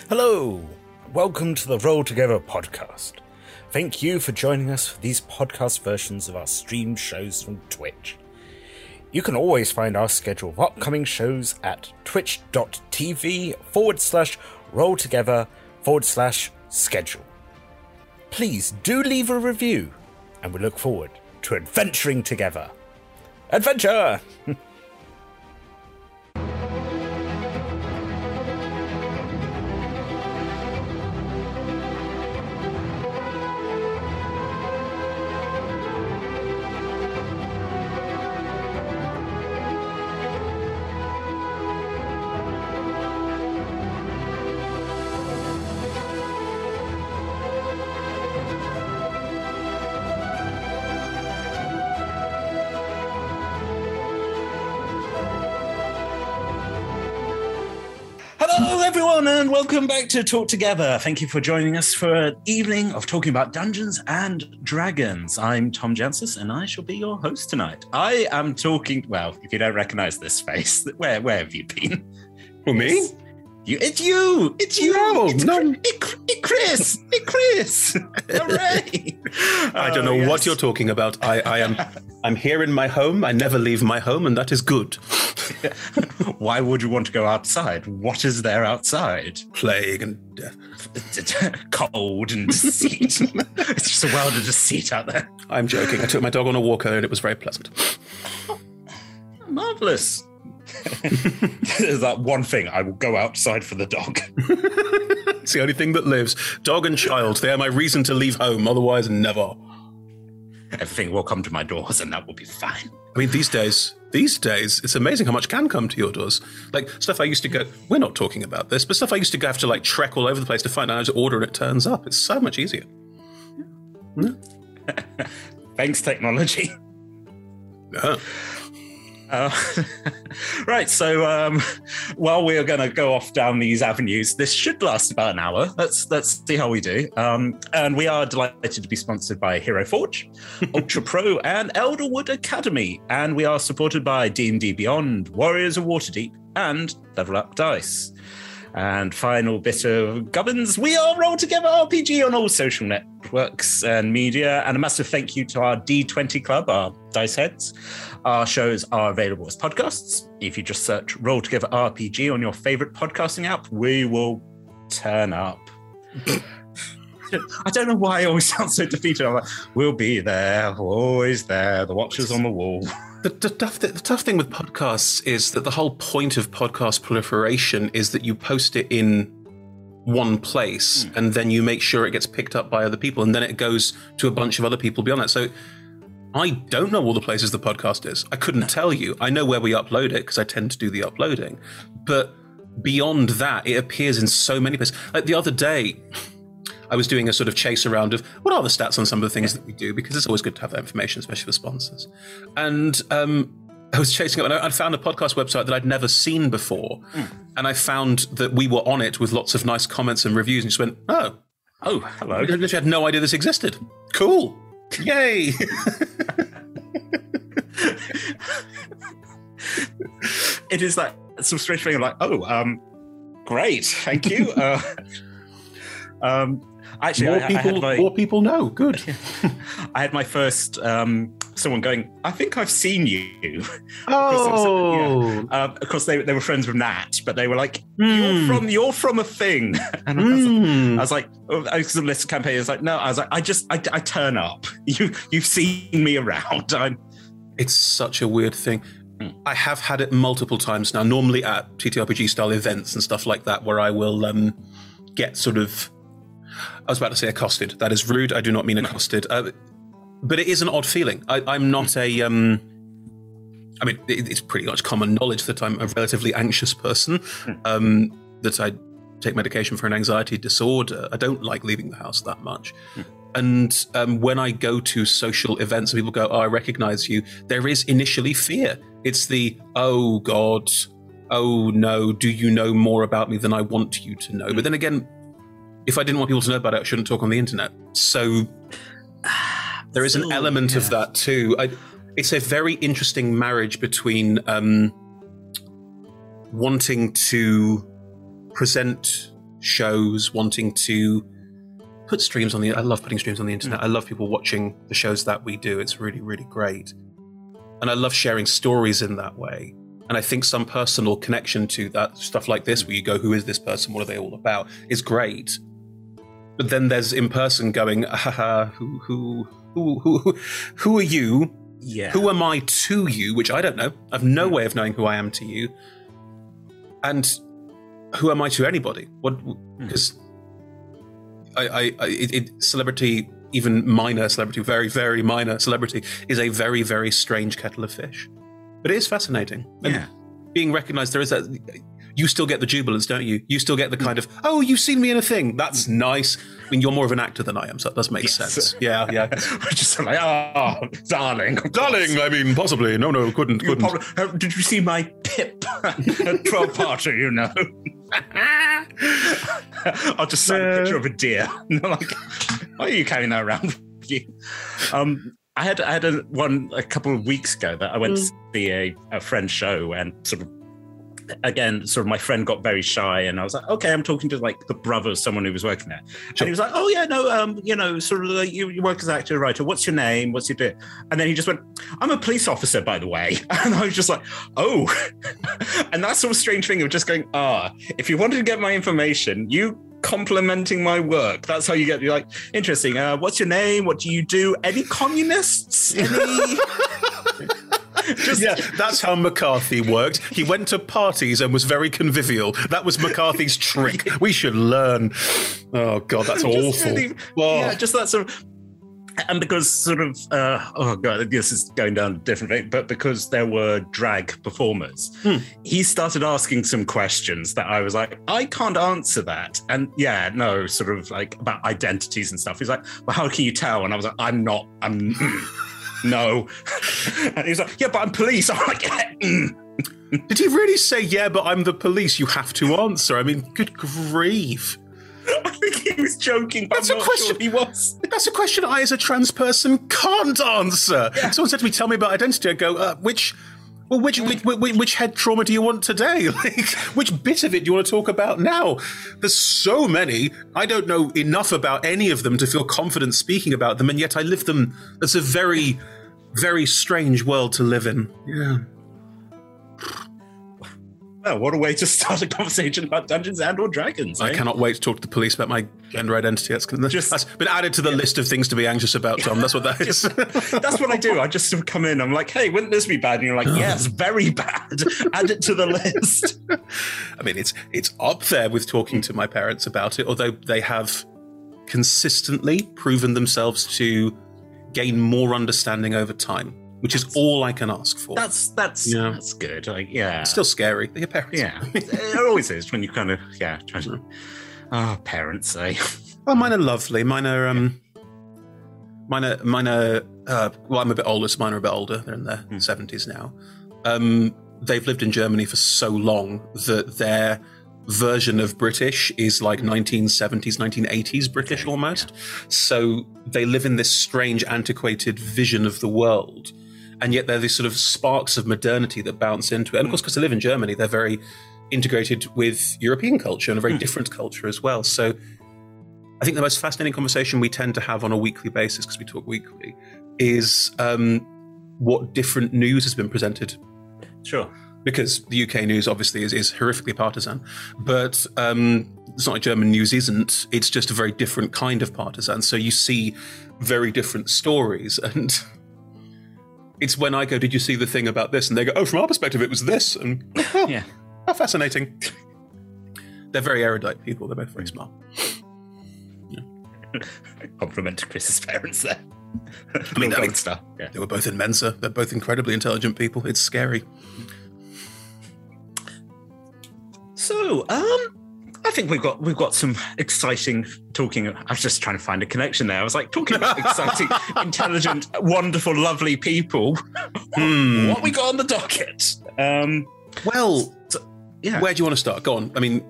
Hello, welcome to the Roll Together podcast. Thank you for joining us for these podcast versions of our stream shows from Twitch. You can always find our schedule of upcoming shows at twitch.tv/rolltogether/schedule. Please do leave a review, and we look forward to adventuring together. Adventure! Hello everyone and welcome back to Talk Together. Thank you for joining us for an evening of talking about Dungeons and Dragons. I'm Tom Jancis and I shall be your host tonight. I am talking, well, if you don't recognize this face, where have you been? Well, me? It's you! No. Chris! Hooray! I don't know what you're talking about. I'm here in my home. I never leave my home, and that is good. Why would you want to go outside? What is there outside? Plague and death. Cold and deceit. It's just a world of deceit out there. I'm joking. I took my dog on a walk earlier and it was very pleasant. Marvellous. There's that one thing. I will go outside for the dog. It's the only thing that lives. Dog and child. They are my reason to leave home. Otherwise, never. Everything will come to my doors and that will be fine. I mean, these days, it's amazing how much can come to your doors. Like, stuff I used to go, we're not talking about this, but stuff I used to have to, like, trek all over the place to find out how to order and it turns up. It's so much easier. Yeah. Thanks, technology. Yeah. Right, so while we are going to go off down these avenues, this should last about an hour. Let's see how we do. And we are delighted to be sponsored by Hero Forge, Ultra Pro, and Elderwood Academy. And we are supported by D&D Beyond, Warriors of Waterdeep, and Level Up Dice. And final bit of gubbins, we are Roll Together RPG on all social networks and media. And a massive thank you to our D20 Club, our dice heads. Our shows are available as podcasts. If you just search Roll Together RPG on your favorite podcasting app, we will turn up. I don't know why I always sound so defeated. I'm like, we'll be there, we're always there, the watchers on the wall. The tough thing with podcasts is that the whole point of podcast proliferation is that you post it in one place and then you make sure it gets picked up by other people and then it goes to a bunch of other people beyond that. So I don't know all the places the podcast is. I couldn't tell you. I know where we upload it because I tend to do the uploading. But beyond that, it appears in so many places. Like the other day, I was doing a sort of chase around of what are the stats on some of the things that we do, because it's always good to have that information, especially for sponsors. And I was chasing up and I found a podcast website that I'd never seen before. And I found that we were on it with lots of nice comments and reviews and just went, oh, hello. I literally had no idea this existed. Cool. Yay. It is that some strange thing of like, great, thank you. Actually, more people know. Good. I had my first someone going, I think I've seen you. Oh. Of course, they were friends with Nat, but they were like, you're from a thing. And I was like, because of the list campaign, it's like, no, I was like, I turn up. You've seen me around. It's such a weird thing. I have had it multiple times now, normally at TTRPG style events and stuff like that, where I will get sort of, I was about to say accosted. That is rude. I do not mean accosted. But it is an odd feeling. I'm not a, I mean, it's pretty much common knowledge that I'm a relatively anxious person, that I take medication for an anxiety disorder. I don't like leaving the house that much. And when I go to social events and people go, oh, I recognize you, there is initially fear. It's the, oh, God, oh, no, do you know more about me than I want you to know? But then again, if I didn't want people to know about it, I shouldn't talk on the internet. So there is an element of that too. It's a very interesting marriage between wanting to present shows, wanting to put streams on the... I love putting streams on the internet. I love people watching the shows that we do. It's really, really great. And I love sharing stories in that way. And I think some personal connection to that, stuff like this, where you go, who is this person? What are they all about? Is great. But then there's in person going, who are you? Yeah. Who am I to you? Which I don't know. I've no way of knowing who I am to you. And who am I to anybody? What? Because celebrity, even minor celebrity, very, very minor celebrity, is a very, very strange kettle of fish. But it is fascinating. And being recognised, there is that... You still get the jubilance, don't you? You still get the kind of, oh, you've seen me in a thing. That's nice. I mean, you're more of an actor than I am, so that does make sense. Yeah. I'm just like, oh, darling. Darling, I mean, possibly. No, couldn't. Did you see my pip at 12-parter, you know? I'll just send a picture of a deer. Like, why are you carrying that around with you? I had one a couple of weeks ago that I went to see a friend's show, and sort of, again, sort of my friend got very shy, and I was like, okay, I'm talking to like the brother of someone who was working there. Sure. And he was like, oh yeah, no, sort of like you work as an actor, writer. What's your name? What's your do? And then he just went, I'm a police officer, by the way. And I was just like, oh. And that sort of strange thing of just going, if you wanted to get my information, you complimenting my work. That's how you get, you're like, interesting. What's your name? What do you do? Any communists? Any... That's how McCarthy worked. He went to parties and was very convivial. That was McCarthy's trick. We should learn. Oh, God, that's awful. Really, just that sort of... And because sort of, this is going down a different thing, but because there were drag performers, he started asking some questions that I was like, I can't answer that. And sort of like about identities and stuff. He's like, well, how can you tell? And I was like, I'm no. And he was like, yeah, but I'm police. I'm like, Did he really say, yeah, but I'm the police? You have to answer. I mean, good grief. I think he was joking, but I'm not sure he was. That's a question I, as a trans person, can't answer. Yeah. Someone said to me, tell me about identity. I go, which head trauma do you want today? Like, which bit of it do you want to talk about now? There's so many. I don't know enough about any of them to feel confident speaking about them, and yet I live them. That's a very, very strange world to live in. Yeah. Oh, what a way to start a conversation about Dungeons and or Dragons. I cannot wait to talk to the police about my gender identity. That's been added to the list of things to be anxious about, Tom. That's what that is. That's what I do. I just sort of come in. I'm like, hey, wouldn't this be bad? And you're like, yes, very bad. Add it to the list. I mean, it's up there with talking to my parents about it, although they have consistently proven themselves to gain more understanding over time, which is all I can ask for. That's good. Like, it's still scary. They're your parents. Yeah, it always is when you kind of try to. Parents, eh? Well, mine are lovely. Mine are. Well, I'm a bit older, so mine are a bit older. They're in their 70s now. They've lived in Germany for so long that their version of British is like 1970s, 1980s British almost. So they live in this strange, antiquated vision of the world. And yet they're these sort of sparks of modernity that bounce into it. And of course, because they live in Germany, they're very integrated with European culture and a very different culture as well. So I think the most fascinating conversation we tend to have on a weekly basis, because we talk weekly, is what different news has been presented. Sure. Because the UK news obviously is horrifically partisan, but it's not like German news isn't. It's just a very different kind of partisan. So you see very different stories, and it's when I go, did you see the thing about this? And they go, oh, from our perspective, it was this. And how fascinating. They're very erudite people. They're both very smart. Yeah. Compliment to Chris's parents there. I mean, they were both in Mensa. They're both incredibly intelligent people. It's scary. So, I think we've got some exciting talking. I was just trying to find a connection there. I was like talking about exciting, intelligent, wonderful, lovely people. What we got on the docket? Where do you want to start? Go on. I mean,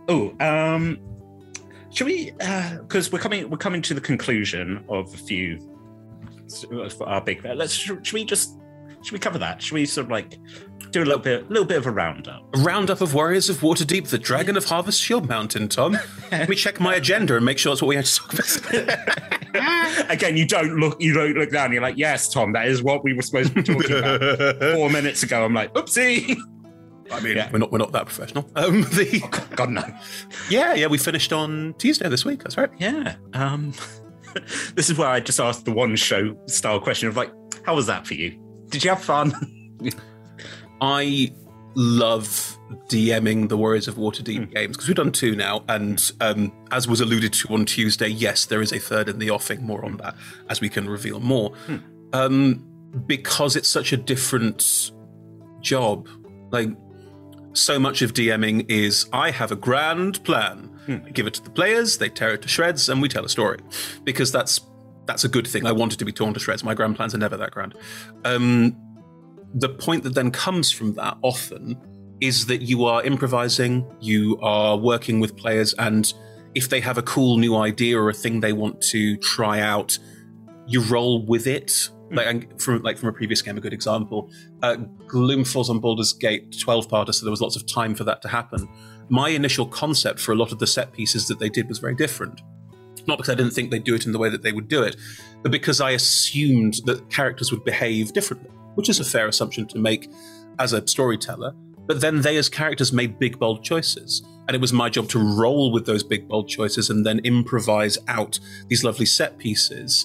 should we? Because we're coming to the conclusion of a few of our big. Should we just should we cover that? Should we sort of like do a little bit of a roundup? A roundup of Warriors of Waterdeep, the Dragon of Harvest Shield Mountain, Tom. Let me check my agenda and make sure that's what we have to talk about. Again, you don't look down. You're like, yes, Tom, that is what we were supposed to be talking about 4 minutes ago. I'm like, oopsie. I mean, Yeah. we're not that professional. God, no. Yeah, we finished on Tuesday this week. That's right. Yeah. This is where I just asked the one show style question of like, how was that for you? Did you have fun? I love DMing the Warriors of Waterdeep games because we've done 2 now, and as was alluded to on Tuesday, yes, there is a third in the offing. More on that as we can reveal more. Because it's such a different job. Like, so much of DMing is I have a grand plan. I give it to the players, they tear it to shreds, and we tell a story. Because that's a good thing. I want it to be torn to shreds. My grand plans are never that grand. The point that then comes from that often is that you are improvising, you are working with players, and if they have a cool new idea or a thing they want to try out, you roll with it. Like from a previous game, a good example, Gloom Falls on Baldur's Gate 12-parter, so there was lots of time for that to happen. My initial concept for a lot of the set pieces that they did was very different. Not because I didn't think they'd do it in the way that they would do it, but because I assumed that characters would behave differently, which is a fair assumption to make as a storyteller. But then they, as characters, made big, bold choices. And it was my job to roll with those big, bold choices and then improvise out these lovely set pieces.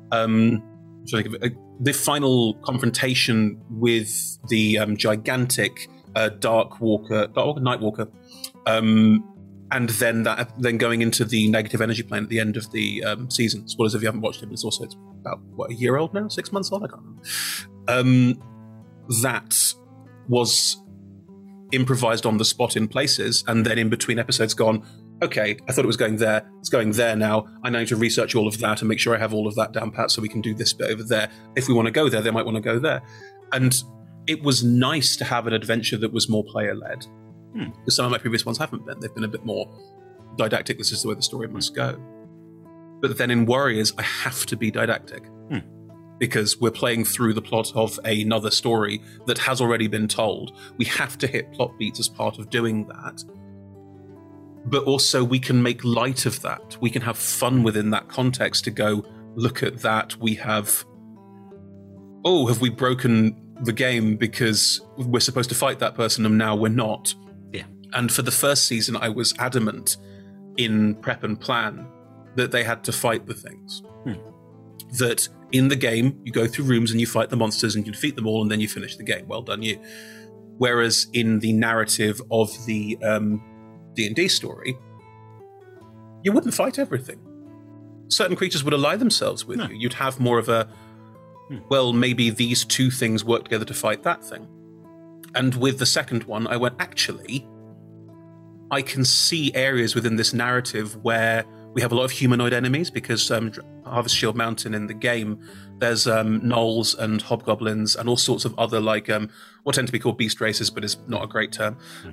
The final confrontation with the gigantic Nightwalker, and then going into the negative energy plane at the end of the season. Spoilers if you haven't watched it, but it's about, a year old now? 6 months old? I can't remember. That was improvised on the spot in places, and then in between episodes gone, okay, I thought it was going there, it's going there now, I need to research all of that and make sure I have all of that down pat so we can do this bit over there. If we want to go there, they might want to go there. And it was nice to have an adventure that was more player-led. Because some of my previous ones haven't been. They've been a bit more didactic, this is the way the story must go. But then in Warriors, I have to be didactic. Because we're playing through the plot of another story that has already been told. We have to hit plot beats as part of doing that. But also we can make light of that. We can have fun within that context to go, look at that. We have... Oh, have we broken the game because we're supposed to fight that person and now we're not? Yeah. And for the first season, I was adamant in prep and plan that they had to fight the things. That in the game, you go through rooms and you fight the monsters and you defeat them all and then you finish the game. Well done, you. Whereas in the narrative of the D&D story, you wouldn't fight everything. Certain creatures would ally themselves with you. You'd have more of a, well, maybe these two things work together to fight that thing. And with the second one, I went, actually, I can see areas within this narrative where we have a lot of humanoid enemies because Harvest Shield Mountain in the game, there's gnolls and hobgoblins and all sorts of other what tend to be called beast races, but is not a great term,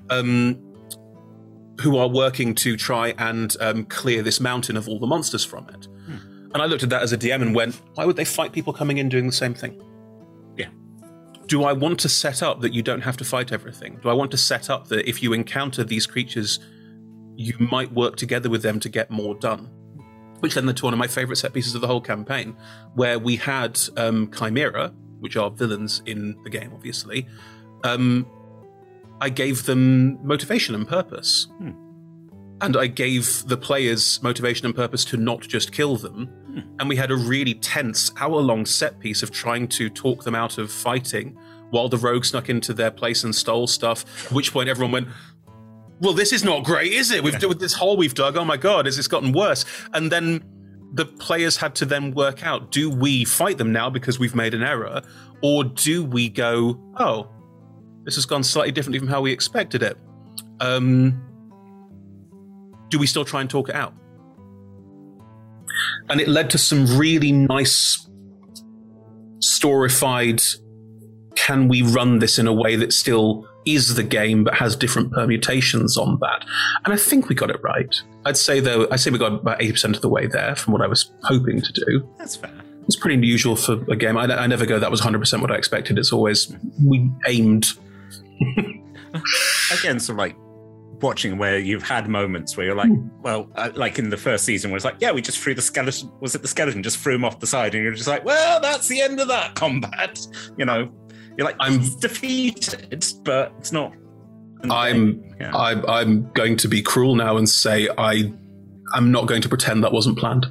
who are working to try and clear this mountain of all the monsters from it. And I looked at that as a DM and went, why would they fight people coming in doing the same thing? Yeah. Do I want to set up that you don't have to fight everything? Do I want to set up that if you encounter these creatures, you might work together with them to get more done? Which led to one of my favourite set pieces of the whole campaign, where we had Chimera, which are villains in the game, obviously. I gave them motivation and purpose. And I gave the players motivation and purpose to not just kill them. And we had a really tense hour-long set piece of trying to talk them out of fighting while the rogue snuck into their place and stole stuff, at which point everyone went, well, this is not great, is it? With this hole we've dug, oh my God, has this gotten worse? And then the players had to then work out, do we fight them now because we've made an error? Or do we go, oh, this has gone slightly differently from how we expected it? Do we still try and talk it out? And it led to some really nice storified, can we run this in a way that still is the game but has different permutations on that? And I think we got it right. I'd say we got about 80% of the way there from what I was hoping to do. That's fair. It's pretty unusual for a game. I never go, that was 100% what I expected. It's always, we aimed. Again, so like watching where you've had moments where you're like, well, like in the first season where it's like, yeah, we just threw the skeleton, was it the skeleton? Just threw him off the side and you're just like, well, that's the end of that combat. You know, you're like, I'm defeated, but it's not. I'm going to be cruel now and say I'm not going to pretend that wasn't planned.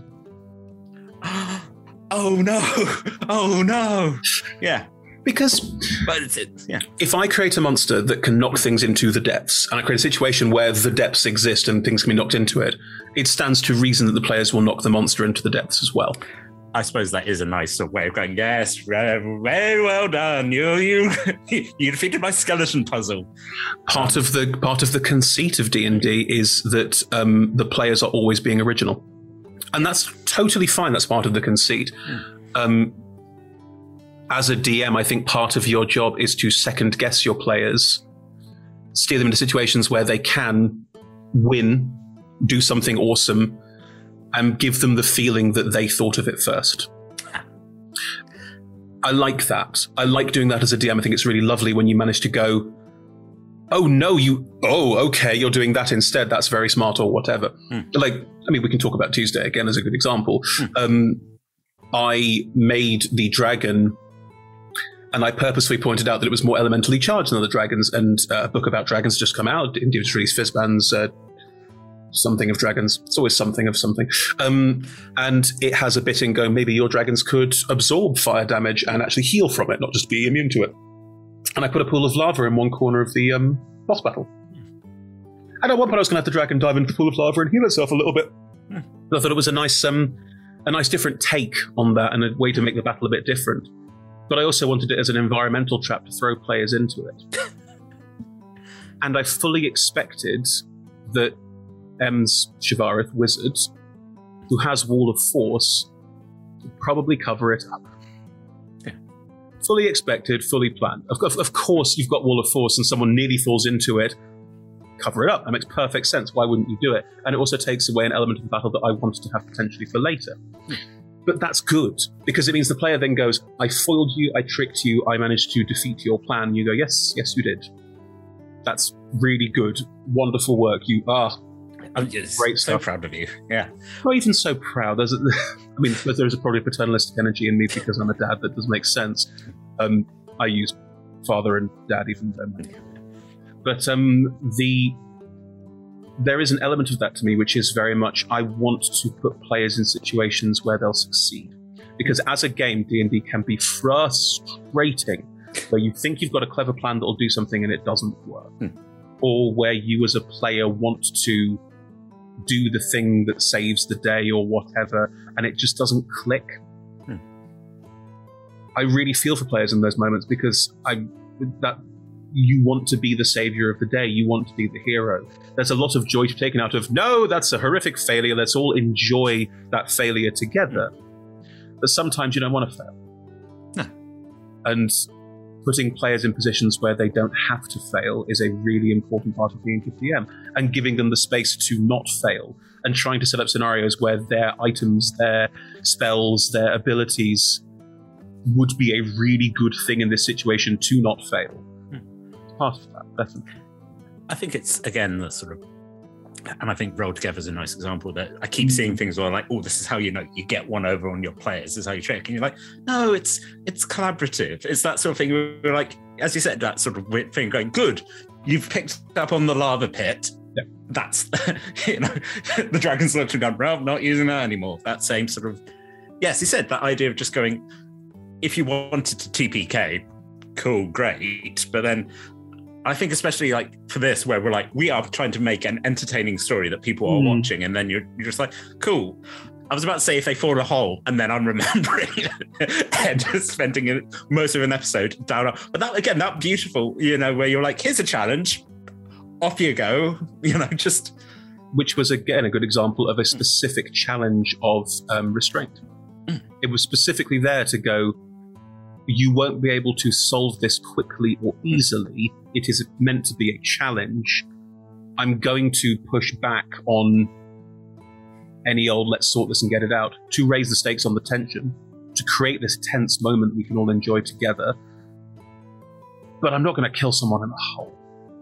Oh no. Yeah. Because yeah. If I create a monster that can knock things into the depths, and I create a situation where the depths exist and things can be knocked into it, it stands to reason that the players will knock the monster into the depths as well. I suppose that is a nice sort of way of going, yes, very well done. You defeated my skeleton puzzle. Part of the conceit of D&D is that the players are always being original. And that's totally fine. That's part of the conceit. As a DM, I think part of your job is to second guess your players, steer them into situations where they can win, do something awesome, and give them the feeling that they thought of it first. I like that. I like doing that as a DM. I think it's really lovely when you manage to go, oh no, okay, you're doing that instead. That's very smart or whatever. We can talk about Tuesday again as a good example. I made the dragon, and I purposely pointed out that it was more elementally charged than other dragons, and a book about dragons just come out. Indeed, it's released Fizban's something of dragons. It's always something of something. And it has a bit in going, maybe your dragons could absorb fire damage and actually heal from it, not just be immune to it. And I put a pool of lava in one corner of the boss battle. And at one point I was going to have the dragon dive into the pool of lava and heal itself a little bit. But I thought it was a nice different take on that and a way to make the battle a bit different. But I also wanted it as an environmental trap to throw players into it. And I fully expected that M's Shivarith wizard, who has Wall of Force, would probably cover it up. Yeah. Fully expected, fully planned. Of course, you've got Wall of Force and someone nearly falls into it. Cover it up. That makes perfect sense. Why wouldn't you do it? And it also takes away an element of the battle that I wanted to have potentially for later. But that's good, because it means the player then goes, I foiled you, I tricked you, I managed to defeat your plan. You go, yes, you did. That's really good. Wonderful work. You are. I'm just great stuff. So proud of you. Yeah. Not even so proud. There's probably a paternalistic energy in me because I'm a dad that does make sense. I use father and dad even then. But there is an element of that to me, which is very much, I want to put players in situations where they'll succeed. Because as a game, D&D can be frustrating, where you think you've got a clever plan that'll do something and it doesn't work. Or where you as a player want to do the thing that saves the day or whatever, and it just doesn't click. I really feel for players in those moments, because you want to be the savior of the day. You want to be the hero. There's a lot of joy taken out of, no, that's a horrific failure. Let's all enjoy that failure together. But sometimes you don't want to fail. No. And putting players in positions where they don't have to fail is a really important part of being a DM, and giving them the space to not fail, and trying to set up scenarios where their items, their spells, their abilities would be a really good thing in this situation to not fail. Part of that, definitely. I think it's, again, the sort of, and I think Roll Together is a nice example that I keep seeing things where like, oh, this is how you get one over on your players, this is how you trick. And you're like, no, it's collaborative. It's that sort of thing where you're like, as you said, that sort of weird thing going, good, you've picked up on the lava pit. Yeah. That's, the dragon's looked and gone, well, not using that anymore. That same sort of, yes, he said that idea of just going, if you wanted to TPK, cool, great. But then I think especially like for this, where we're like, we are trying to make an entertaining story that people are watching, and then you're just like, cool. I was about to say if they fall in a hole, and then I'm remembering Ed spending most of an episode down. But that, again, that beautiful, where you're like, here's a challenge, off you go, just. Which was, again, a good example of a specific challenge of restraint. It was specifically there to go, you won't be able to solve this quickly or easily. It is meant to be a challenge. I'm going to push back on any old let's sort this and get it out to raise the stakes on the tension. to create this tense moment we can all enjoy together. But I'm not going to kill someone in a hole.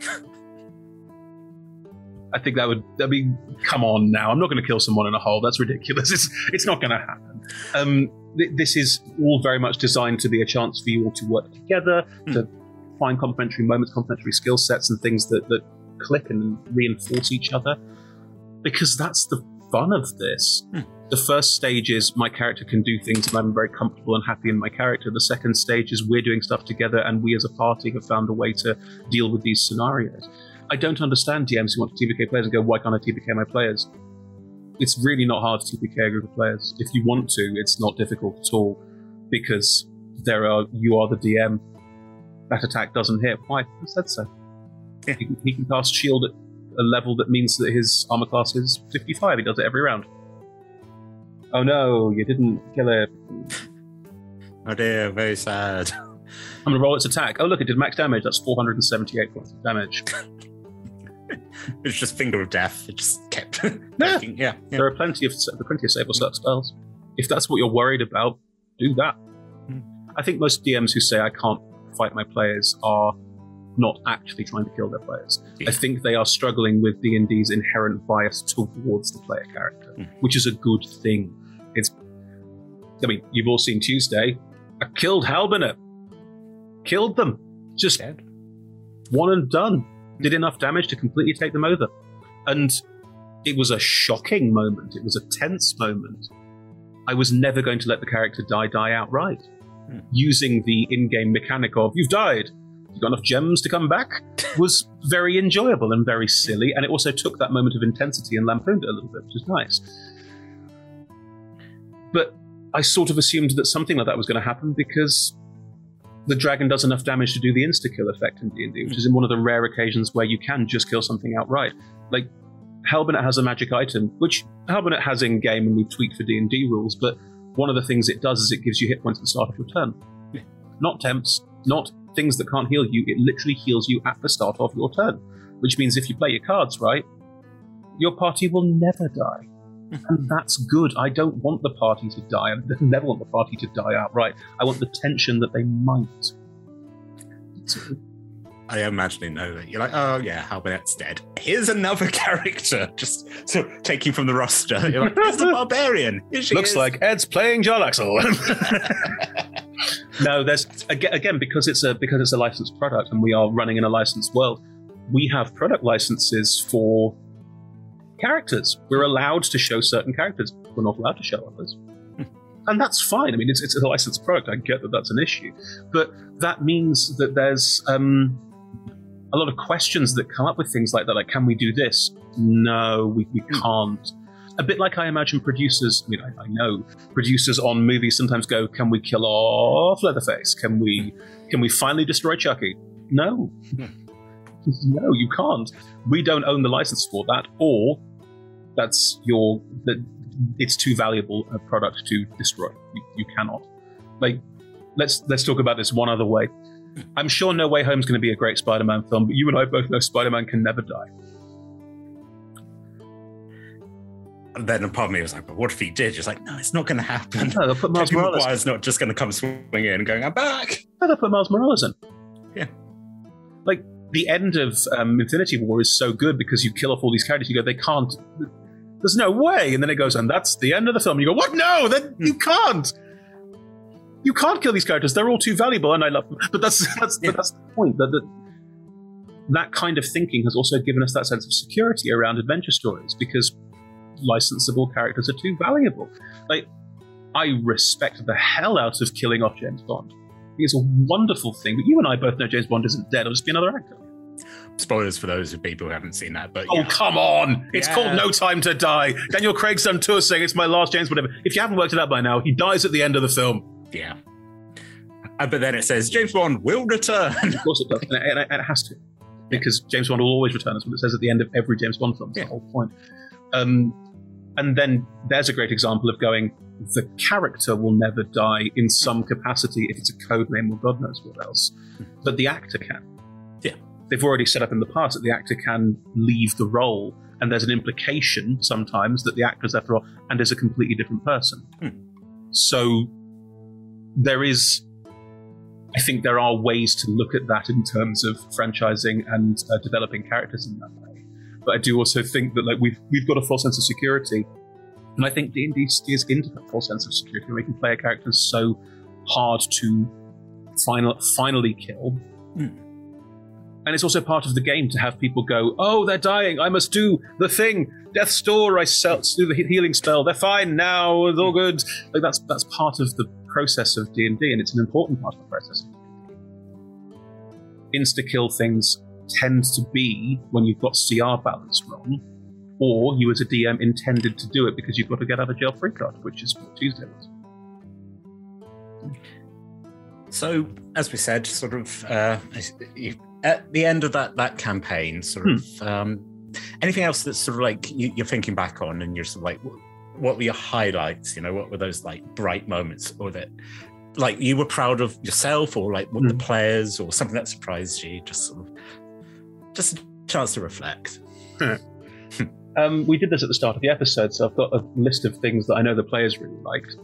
I think that'd be, come on now. I'm not going to kill someone in a hole. That's ridiculous. It's not going to happen. This is all very much designed to be a chance for you all to work together, to find complementary moments, complementary skill sets, and things that click and reinforce each other. Because that's the fun of this. The first stage is my character can do things and I'm very comfortable and happy in my character. The second stage is we're doing stuff together and we as a party have found a way to deal with these scenarios. I don't understand DMs who want to TPK players and go, why can't I TPK my players? It's really not hard to TPK a group of players. If you want to, it's not difficult at all, because you are the DM. That attack doesn't hit. Why? I said so. Yeah. He can cast shield at a level that means that his armor class is 55. He does it every round. Oh no, you didn't kill it. Oh dear, very sad. I'm going to roll its attack. Oh look, it did max damage. That's 478 points of damage. It's just Finger of Death. It just kept making, yeah. There are plenty of save or slot spells. If that's what you're worried about, do that. I think most DMs who say I can't fight my players are not actually trying to kill their players. Yeah. I think they are struggling with D&D's inherent bias towards the player character, which is a good thing. You've all seen Tuesday. I killed Halbernet. Killed them. Just one and done. Did enough damage to completely take them over. And it was a shocking moment. It was a tense moment. I was never going to let the character die outright. Using the in-game mechanic of, you've died, you got enough gems to come back, was very enjoyable and very silly, and it also took that moment of intensity and lampooned it a little bit, which is nice. But I sort of assumed that something like that was going to happen because the dragon does enough damage to do the insta-kill effect in D&D, which is in one of the rare occasions where you can just kill something outright. Like, Halbernet has a magic item, which Halbernet has in-game and we've tweaked for D&D rules, but one of the things it does is it gives you hit points at the start of your turn. Not temps, not things that can't heal you, it literally heals you at the start of your turn. Which means if you play your cards right, your party will never die. And that's good. I don't want the party to die. I never want the party to die outright. I want the tension that they might. I imagine that you're like, oh yeah, Halbernet's dead. Here's another character, just so taking from the roster. You're like, here's the barbarian. Looks like Ed's playing Jarlaxle. No, there's again because it's a licensed product and we are running in a licensed world. We have product licenses for characters. We're allowed to show certain characters. We're not allowed to show others. And that's fine. I mean, it's a licensed product. I get that that's an issue. But that means that there's a lot of questions that come up with things like that. Like, can we do this? No, we can't. A bit like I imagine producers, I know producers on movies sometimes go, can we kill off Leatherface? Can we finally destroy Chucky? No. No, you can't. We don't own the license for that, or it's too valuable a product to destroy. You cannot. Like, let's talk about this one other way. I'm sure No Way Home is going to be a great Spider-Man film, but you and I both know Spider-Man can never die. And then a part of me was like, but what if he did? Just like, no, it's not going to happen. No, they'll put Miles Morales. Maguire's not just going to come swinging in and going, I'm back. No, they'll put Miles Morales in. Yeah. Like, the end of Infinity War is so good because you kill off all these characters. You go, they can't. There's no way. And then it goes, and that's the end of the film. And you go, what? No, then you can't. You can't kill these characters. They're all too valuable, and I love them. But that's the point. That kind of thinking has also given us that sense of security around adventure stories because licensable characters are too valuable. Like, I respect the hell out of killing off James Bond. It's a wonderful thing. But you and I both know James Bond isn't dead. It'll just be another actor. Spoilers for those people who haven't seen that. But oh, come on. It's called No Time to Die. Daniel Craig's done tours saying it's my last James Bond ever. If you haven't worked it out by now, he dies at the end of the film. Yeah. But then it says, James Bond will return. Of course it does. And it has to. Because James Bond will always return. That's what it says at the end of every James Bond film. That's the whole point. And then there's a great example of going, the character will never die in some capacity if it's a code name or God knows what else. But the actor can. Yeah. They've already set up in the past that the actor can leave the role, and there's an implication sometimes that the actor's left the role and is a completely different person. So I think there are ways to look at that in terms of franchising and developing characters in that way. But I do also think that we've got a false sense of security, and I think D&D steers into that false sense of security, where we can play a character so hard to finally kill. And it's also part of the game to have people go, oh, they're dying, I must do the thing, death's door, I do the healing spell, they're fine now, it's all good. That's part of the process of D&D, and it's an important part of the process. Insta-kill things tend to be when you've got CR balance wrong, or you as a DM intended to do it because you've got to get out of jail free card, which is what Tuesday was. So, as we said, sort of at the end of that campaign, sort of anything else that's sort of like you're thinking back on, and you're sort of like, what were your highlights? What were those like bright moments, or that like you were proud of yourself, or like what the players, or something that surprised you? Just a chance to reflect. We did this at the start of the episode, so I've got a list of things that I know the players really liked.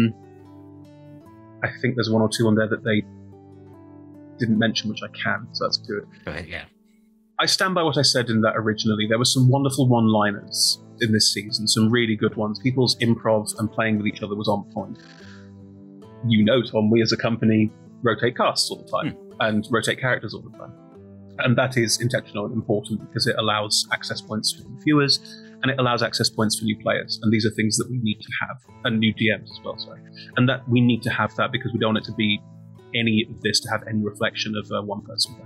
I think there's one or two on there that they didn't mention, which I can, so that's good. Yeah. I stand by what I said in that originally. There were some wonderful one-liners in this season, some really good ones. People's improv and playing with each other was on point. Tom, we as a company rotate casts all the time and rotate characters all the time. And that is intentional and important because it allows access points for new viewers and it allows access points for new players. And these are things that we need to have, and new DMs as well, sorry. And that we need to have that because we don't want it to be any of this to have any reflection of one person.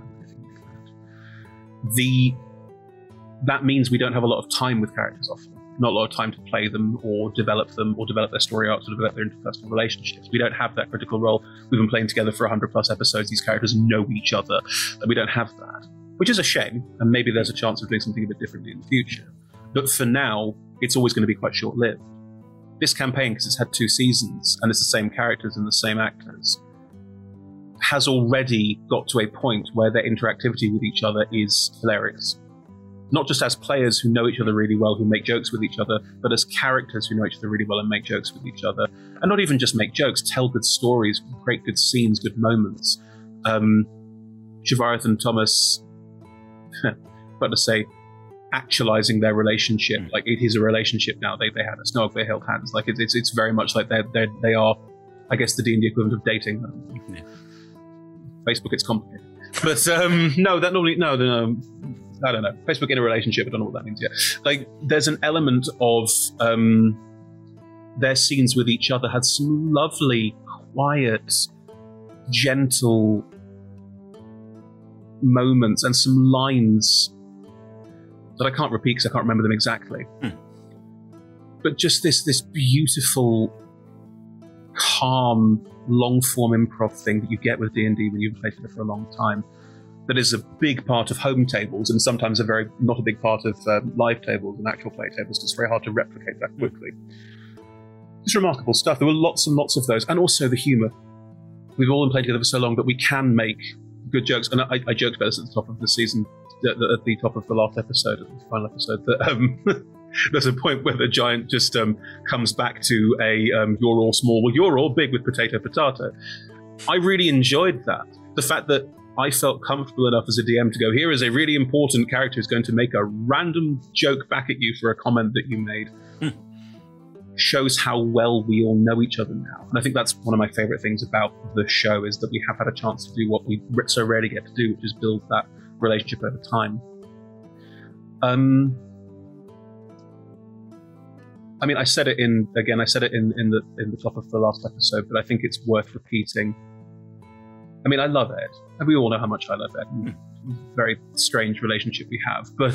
That means we don't have a lot of time with characters often. Not a lot of time to play them or develop their story arcs or develop their interpersonal relationships. We don't have that critical role. We've been playing together for 100 plus episodes. These characters know each other, and we don't have that, which is a shame. And maybe there's a chance of doing something a bit differently in the future. But for now, it's always going to be quite short-lived. This campaign, because it's had 2 seasons and it's the same characters and the same actors, has already got to a point where their interactivity with each other is hilarious. Not just as players who know each other really well, who make jokes with each other, but as characters who know each other really well and make jokes with each other. And not even just make jokes, tell good stories, create good scenes, good moments. Shivareth and Thomas, but to say, actualizing their relationship. Like, it is a relationship now. They had a snog, they held hands. Like, it's very much like they are, I guess, the D&D equivalent of dating. Yeah. Facebook, it's complicated. But no, I don't know. Facebook in a relationship, I don't know what that means yet. Like, there's an element of their scenes with each other had some lovely, quiet, gentle moments and some lines that I can't repeat because I can't remember them exactly. But just this beautiful, calm, long-form improv thing that you get with D&D when you've played it for a long time. That is a big part of home tables and sometimes not a big part of live tables and actual play tables. It's very hard to replicate that quickly. It's remarkable stuff. There were lots and lots of those. And also the humour. We've all been playing together for so long that we can make good jokes. And I joked about this at the top of the season, at the top of the last episode, at the final episode, that there's a point where the giant just comes back to a you're all small, well, you're all big with potato. I really enjoyed that. The fact that I felt comfortable enough as a DM to go, here is a really important character who's going to make a random joke back at you for a comment that you made. Shows how well we all know each other now. And I think that's one of my favourite things about the show, is that we have had a chance to do what we so rarely get to do, which is build that relationship over time. I mean, I said it in the top of the last episode, but I think it's worth repeating. I mean, I love Ed, and we all know how much I love Ed. Very strange relationship we have, but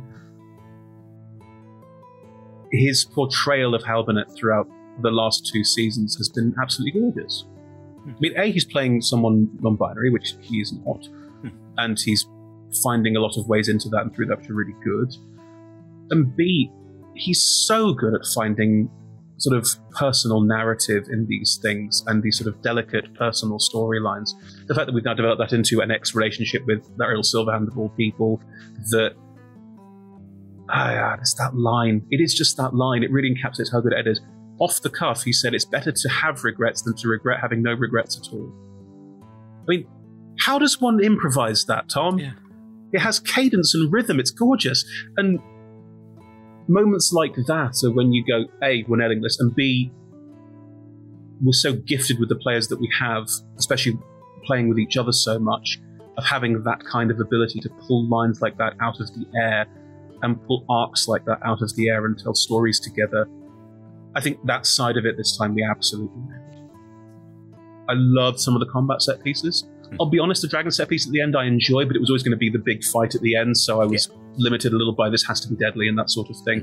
his portrayal of Halbernet throughout the last 2 seasons has been absolutely gorgeous. I mean, A, he's playing someone non-binary, which he is not, and he's finding a lot of ways into that and through that, which are really good. And B, he's so good at finding sort of personal narrative in these things and these sort of delicate personal storylines. The fact that we've now developed that into an ex-relationship with Ariel Silverhand of all people, that it's that line. It is just that line. It really encapsulates how good Ed is. off the cuff, he said it's better to have regrets than to regret having no regrets at all. I mean, how does one improvise that, Tom? Yeah. It has cadence and rhythm. It's gorgeous. And moments like that are when you go, A, we're nailing this, and B, we're so gifted with the players that we have, especially playing with each other so much, of having that kind of ability to pull lines like that out of the air and pull arcs like that out of the air and tell stories together. I think that side of it this time we absolutely nailed. I loved some of the combat set pieces. I'll be honest, the dragon set piece at the end I enjoy, but it was always going to be the big fight at the end, so I was limited a little by this has to be deadly and that sort of thing.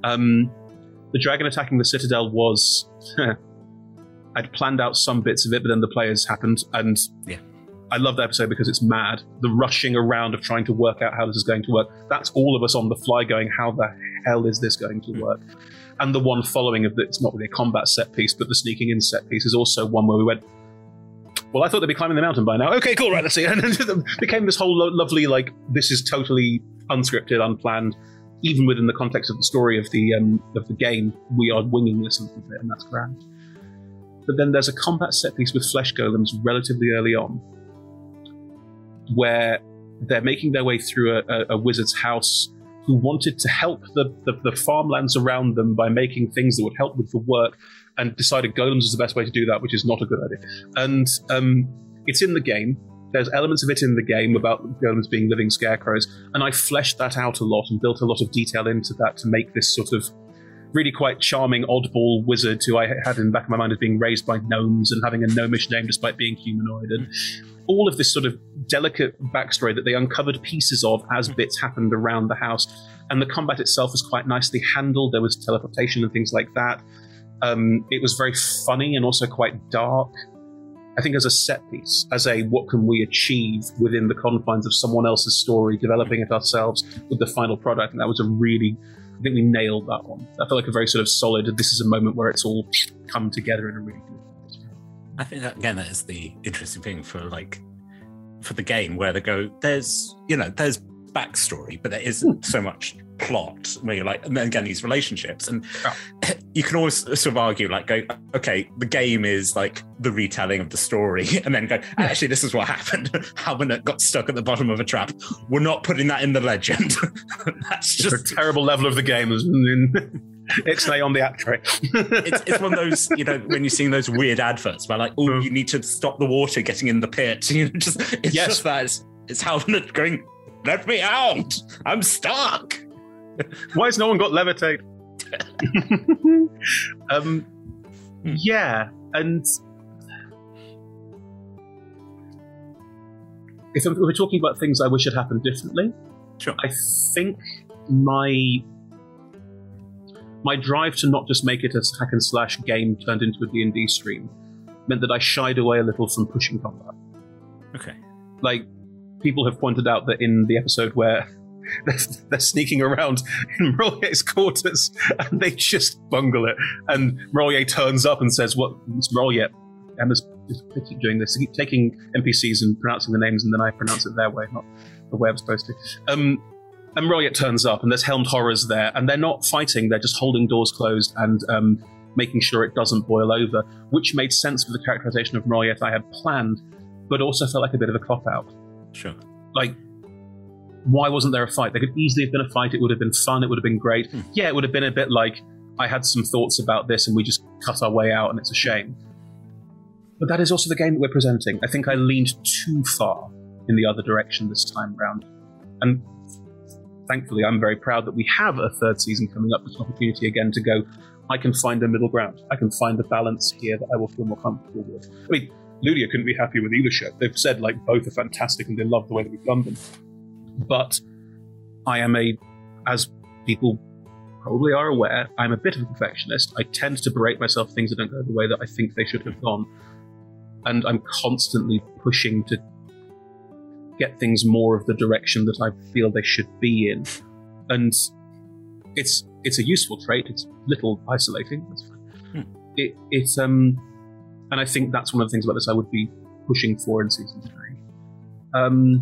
The dragon attacking the citadel was... I'd planned out some bits of it, but then the players happened, and I love that episode because it's mad. The rushing around of trying to work out how this is going to work. That's all of us on the fly going, how the hell is this going to work? And the one following of it's not really a combat set piece, but the sneaking in set piece is also one where we went, well, I thought they'd be climbing the mountain by now. Okay, cool, right, let's see. And it became this whole lovely, like, this is totally unscripted, unplanned. Even within the context of the story of the game, we are winging this a little bit, and that's grand. But then there's a combat set piece with flesh golems relatively early on, where they're making their way through a wizard's house who wanted to help the farmlands around them by making things that would help with the work, and decided golems is the best way to do that, which is not a good idea. And it's in the game. There's elements of it in the game about golems being living scarecrows, and I fleshed that out a lot and built a lot of detail into that to make this sort of really quite charming oddball wizard who I had in the back of my mind as being raised by gnomes and having a gnomish name despite being humanoid, and all of this sort of delicate backstory that they uncovered pieces of as bits happened around the house. And the combat itself was quite nicely handled. There was teleportation and things like that. It was very funny and also quite dark. I think as a set piece, as a what can we achieve within the confines of someone else's story, developing it ourselves with the final product, and that was I think we nailed that one. I felt like a very sort of solid, this is a moment where it's all come together in a really good way. I think that, again, that is the interesting thing for the game, where they go, there's backstory, but there isn't so much plot, where you're like, and then again, these relationships, and you can always sort of argue, like, go, okay, the game is like the retelling of the story, and then go, actually, this is what happened. Halbernet got stuck at the bottom of a trap. We're not putting that in the legend. That's just a terrible level of the game. Ixnay on the app tray. it's one of those, when you're seeing those weird adverts where, like, oh, you need to stop the water getting in the pit. Just that. It's Halbernet going, let me out. I'm stuck. Why has no one got levitate? Yeah, and if we're talking about things I wish had happened differently, sure. I think my drive to not just make it a hack and slash game turned into a D&D stream meant that I shied away a little from pushing combat. Okay. Like, people have pointed out that in the episode where they're sneaking around in Morolier's quarters and they just bungle it, and Morolier turns up and says, "What, it's Morolier? Emma's they keep doing this. They keep taking NPCs and pronouncing the names, and then I pronounce it their way, not the way I'm supposed to." And Morolier turns up, and there's helmed horrors there, and they're not fighting; they're just holding doors closed and making sure it doesn't boil over, which made sense for the characterization of Morolier I had planned, but also felt like a bit of a cop out. Sure. Like, why wasn't there a fight? There could easily have been a fight. It would have been fun. It would have been great. Yeah, it would have been a bit like, I had some thoughts about this and we just cut our way out and it's a shame. But that is also the game that we're presenting. I think I leaned too far in the other direction this time round. And thankfully, I'm very proud that we have a third season coming up with an opportunity again to go, I can find a middle ground. I can find a balance here that I will feel more comfortable with. I mean, Ludia couldn't be happy with either show. They've said, like, both are fantastic and they love the way that we've done them. But I am as people probably are aware, I'm a bit of a perfectionist. I tend to berate myself for things that don't go the way that I think they should have gone. And I'm constantly pushing to get things more of the direction that I feel they should be in. And it's a useful trait. It's a little isolating. That's fine. And I think that's one of the things about this I would be pushing for in season 3.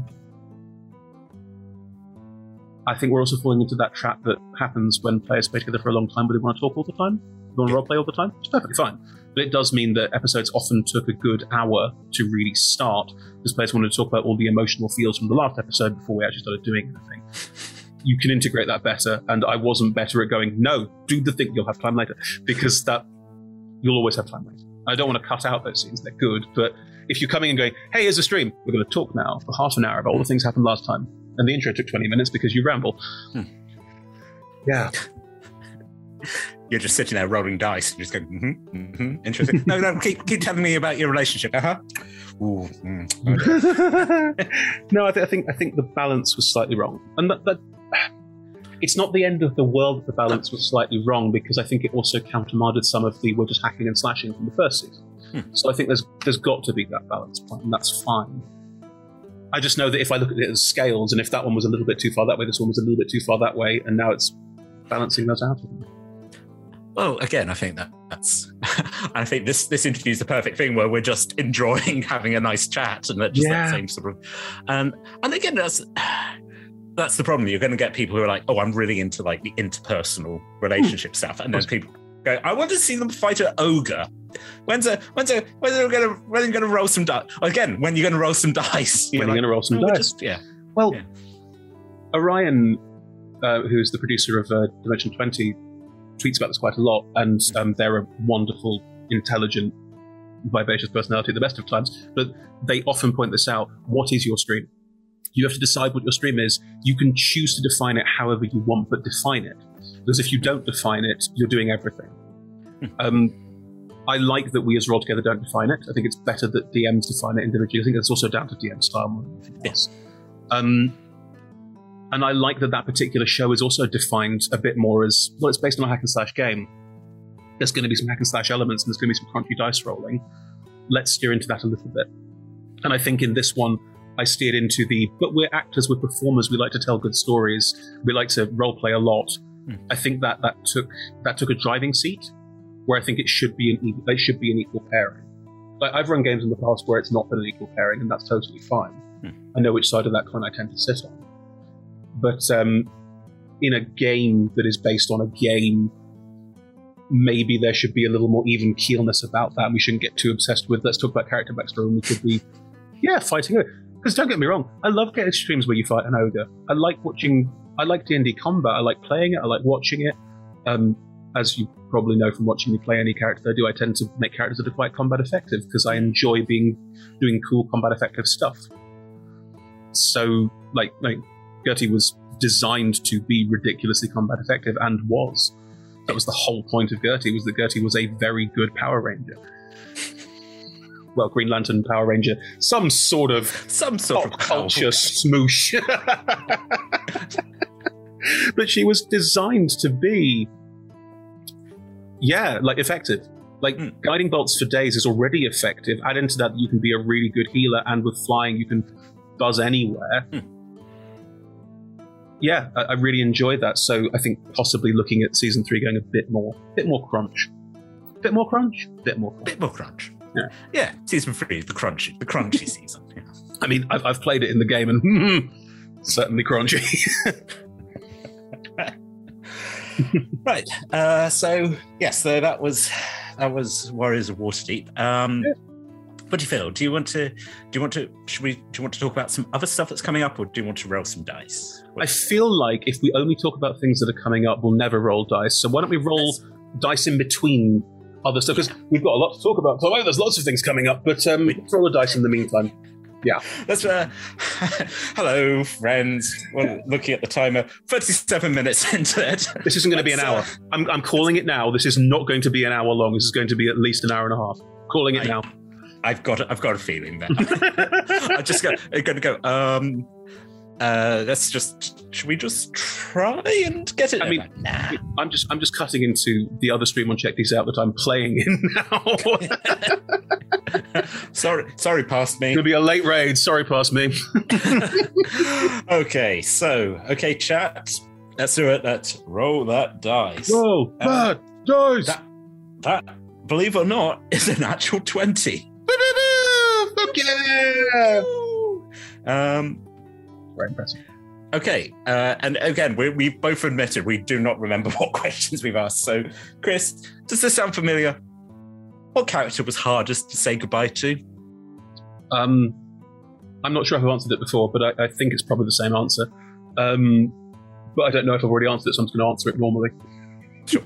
I think we're also falling into that trap that happens when players play together for a long time, but they want to talk all the time. on roleplay all the time. It's perfectly fine. But it does mean that episodes often took a good hour to really start, because players wanted to talk about all the emotional feels from the last episode before we actually started doing anything. You can integrate that better, and I wasn't better at going, no, do the thing, you'll have time later, because that you'll always have time later. I don't want to cut out those scenes, they're good, but if you're coming and going, hey, here's a stream, we're going to talk now for half an hour about all the things that happened last time, and the intro took 20 minutes because you ramble. Yeah. You're just sitting there rolling dice and just going, interesting. No, keep telling me about your relationship. Ooh, No, I think the balance was slightly wrong, and that it's not the end of the world that the balance was slightly wrong, because I think it also countermanded some of the we're just hacking and slashing from the first season. So I think there's got to be that balance point, and that's fine. I just know that if I look at it as scales, and if that one was a little bit too far that way, this one was a little bit too far that way, and now it's balancing those out. Well, again, I think that's. I think this interview is the perfect thing where we're just enjoying having a nice chat, and that same sort of. And again, that's the problem. You're going to get people who are like, "Oh, I'm really into like the interpersonal relationship stuff," and then people go, "I want to see them fight an ogre." When's it going to roll some dice? Again, when you're going to roll some dice? When you're going to roll some dice? Well, Orion, who's the producer of Dimension 20. Tweets about this quite a lot, and they're a wonderful, intelligent, vivacious personality at the best of times, but they often point this out. What is your stream? You have to decide what your stream is. You can choose to define it however you want, but define it. Because if you don't define it, you're doing everything. I like that we as Roll Together don't define it. I think it's better that DMs define it individually. I think it's also down to DM style more than anything else. And I like that particular show is also defined a bit more as, well, it's based on a hack and slash game. There's going to be some hack and slash elements, and there's going to be some crunchy dice rolling. Let's steer into that a little bit. And I think in this one, I steered into but we're actors, we're performers, we like to tell good stories, we like to role play a lot. I think that took a driving seat, where I think it should be an equal pairing. Like, I've run games in the past where it's not been an equal pairing, and that's totally fine. I know which side of that coin I tend to sit on. But in a game that is based on a game, maybe there should be a little more even keelness about that, and we shouldn't get too obsessed with, let's talk about character backstory, and we could be, fighting it. Because don't get me wrong, I love getting streams where you fight an ogre. I like D&D combat, I like playing it, I like watching it. As you probably know from watching me play any character I do, I tend to make characters that are quite combat effective, because I enjoy doing cool combat effective stuff. So, like Gertie was designed to be ridiculously combat effective, and was. That was the whole point of Gertie, was that Gertie was a very good Power Ranger. Well, Green Lantern, Power Ranger, some sort of culture smoosh. But she was designed to be, effective. Guiding bolts for days is already effective. Add into that you can be a really good healer, and with flying you can buzz anywhere. Yeah, I really enjoyed that. So I think possibly looking at season 3 going a bit more crunch. Bit more crunch. Yeah, season 3, the crunchy season. Yeah. I mean, I've played it in the game, and certainly crunchy. Right. So that was Warriors of Waterdeep. What do you feel? Do you want to talk about some other stuff that's coming up, or do you want to roll some dice? I feel like if we only talk about things that are coming up, we'll never roll dice. So why don't we roll dice in between other stuff? Because we've got a lot to talk about. So I know there's lots of things coming up, but let's roll a dice in the meantime. Yeah. That's hello, friends. Well, looking at the timer, 37 minutes into it. This isn't going to be an hour. I'm calling it now. This is not going to be an hour long. This is going to be at least an hour and a half. Calling it now. I've got a feeling that I'm just going to go. Should we just try and get it? I mean, nah. I'm just cutting into the other stream on Check These Out that I'm playing in now. sorry, past me. It's gonna be a late raid. Sorry, past me. Okay, chat. Let's do it. Let's roll that dice. Roll that dice. That, believe it or not, is an actual 20. Fuck yeah! Very impressive. Okay, and again, we both admitted we do not remember what questions we've asked. So, Chris, does this sound familiar? What character was hardest to say goodbye to? I'm not sure if I've answered it before, but I think it's probably the same answer. But I don't know if I've already answered it, so I'm just going to answer it normally. Sure.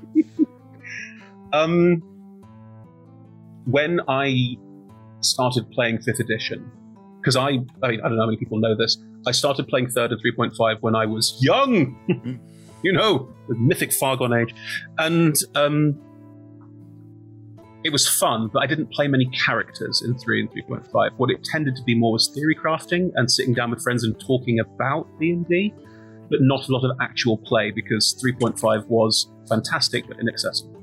When I started playing 5th edition, because I don't know how many people know this, I started playing 3rd and 3.5 when I was young. You know, the mythic Fargon age. And it was fun, but I didn't play many characters in 3 and 3.5. What it tended to be more was theory crafting and sitting down with friends and talking about D&D, but not a lot of actual play, because 3.5 was fantastic but inaccessible.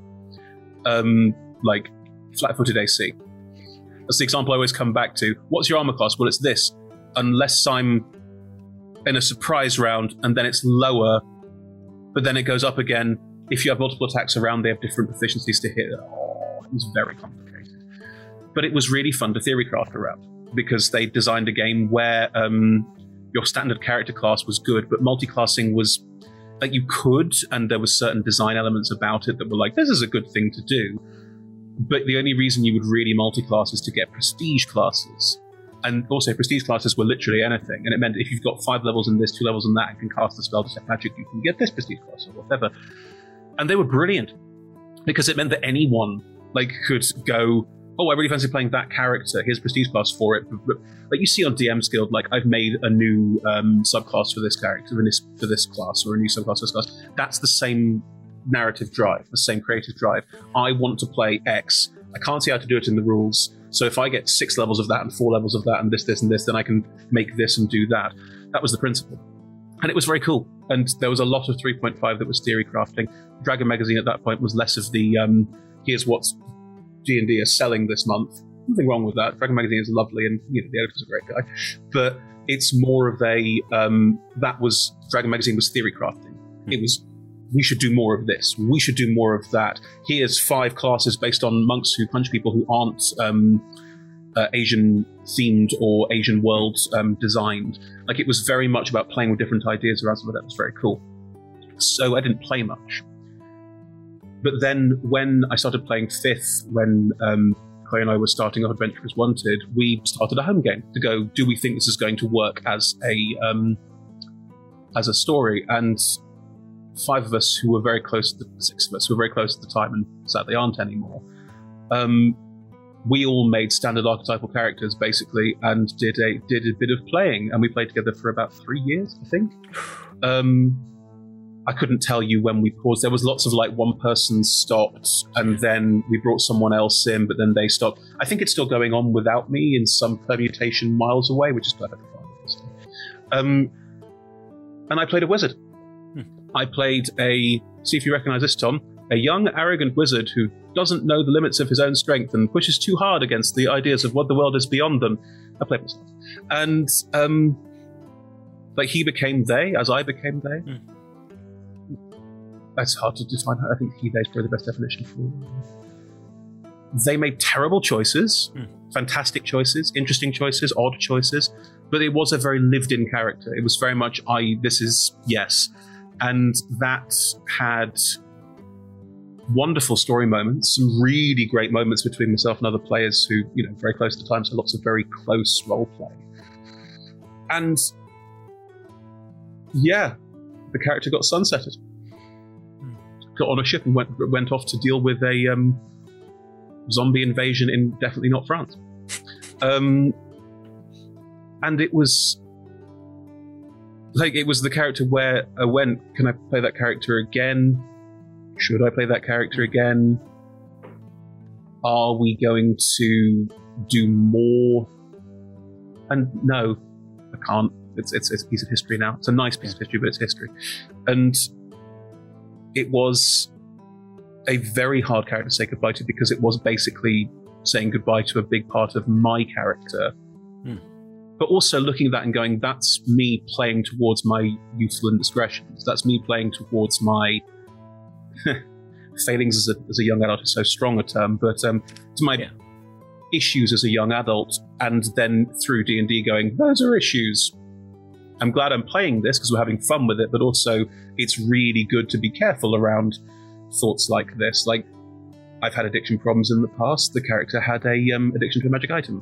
Like flat-footed AC. That's the example I always come back to. What's your armor class? Well, it's this. Unless I'm in a surprise round, and then it's lower, but then it goes up again. If you have multiple attacks around, they have different proficiencies to hit. Oh, it was very complicated. But it was really fun to theory craft around, because they designed a game where your standard character class was good, but multi-classing was like you could, and there was certain design elements about it that were like, this is a good thing to do. But the only reason you would really multi-class is to get prestige classes. And also, prestige classes were literally anything. And it meant if you've got 5 levels in this, 2 levels in that, and can cast the spell to set magic, you can get this prestige class or whatever. And they were brilliant, because it meant that anyone could go, oh, I really fancy playing that character. Here's prestige class for it. Like you see on DM's Guild, I've made a new subclass for this character, for this class, or a new subclass for this class. That's the same narrative drive, the same creative drive. I want to play X. I can't see how to do it in the rules. So if I get 6 levels of that and 4 levels of that and this, and this, then I can make this and do that. That was the principle. And it was very cool. And there was a lot of 3.5 that was theory crafting. Dragon Magazine at that point was less of the, here's what D&D are selling this month. Nothing wrong with that. Dragon Magazine is lovely, and the editor's a great guy. But it's more of a, Dragon Magazine was theory crafting. It was, we should do more of this. We should do more of that. Here's 5 classes based on monks who punch people who aren't Asian themed or Asian world designed. It was very much about playing with different ideas around some of that. Was very cool. So I didn't play much. But then when I started playing 5th, when Chloe and I were starting off Adventurers Wanted, we started a home game to go, do we think this is going to work as a story? And 5 of us who were very close, 6 of us who were very close at the time and sadly aren't anymore, we all made standard archetypal characters basically and did a bit of playing, and we played together for about 3 years, I think. I couldn't tell you when we paused. There was lots of one person stopped and then we brought someone else in, but then they stopped. I think it's still going on without me in some permutation miles away, which is perfectly fine. And I played a wizard. I played see if you recognize this, Tom, a young, arrogant wizard who doesn't know the limits of his own strength and pushes too hard against the ideas of what the world is beyond them. I played myself. And he became they, as I became they. That's hard to define. I think he, they is probably the best definition for it. They made terrible choices, fantastic choices, interesting choices, odd choices, but it was a very lived-in character. It was very much, this is, yes. And that had wonderful story moments, some really great moments between myself and other players who, very close at the time, so lots of very close role play. And yeah, the character got sunsetted. Got on a ship and went off to deal with a zombie invasion in definitely not France. And it was it was the character where I went, can I play that character again? Should I play that character again? Are we going to do more? And no, I can't. It's a piece of history now. It's a nice piece of history, but it's history. And it was a very hard character to say goodbye to, because it was basically saying goodbye to a big part of my character. But also looking at that and going, that's me playing towards my youthful indiscretions. That's me playing towards my failings as a young adult is so strong a term, but to my issues as a young adult, and then through D&D going, those are issues. I'm glad I'm playing this because we're having fun with it, but also it's really good to be careful around thoughts like this. Like, I've had addiction problems in the past. The character had a addiction to a magic item.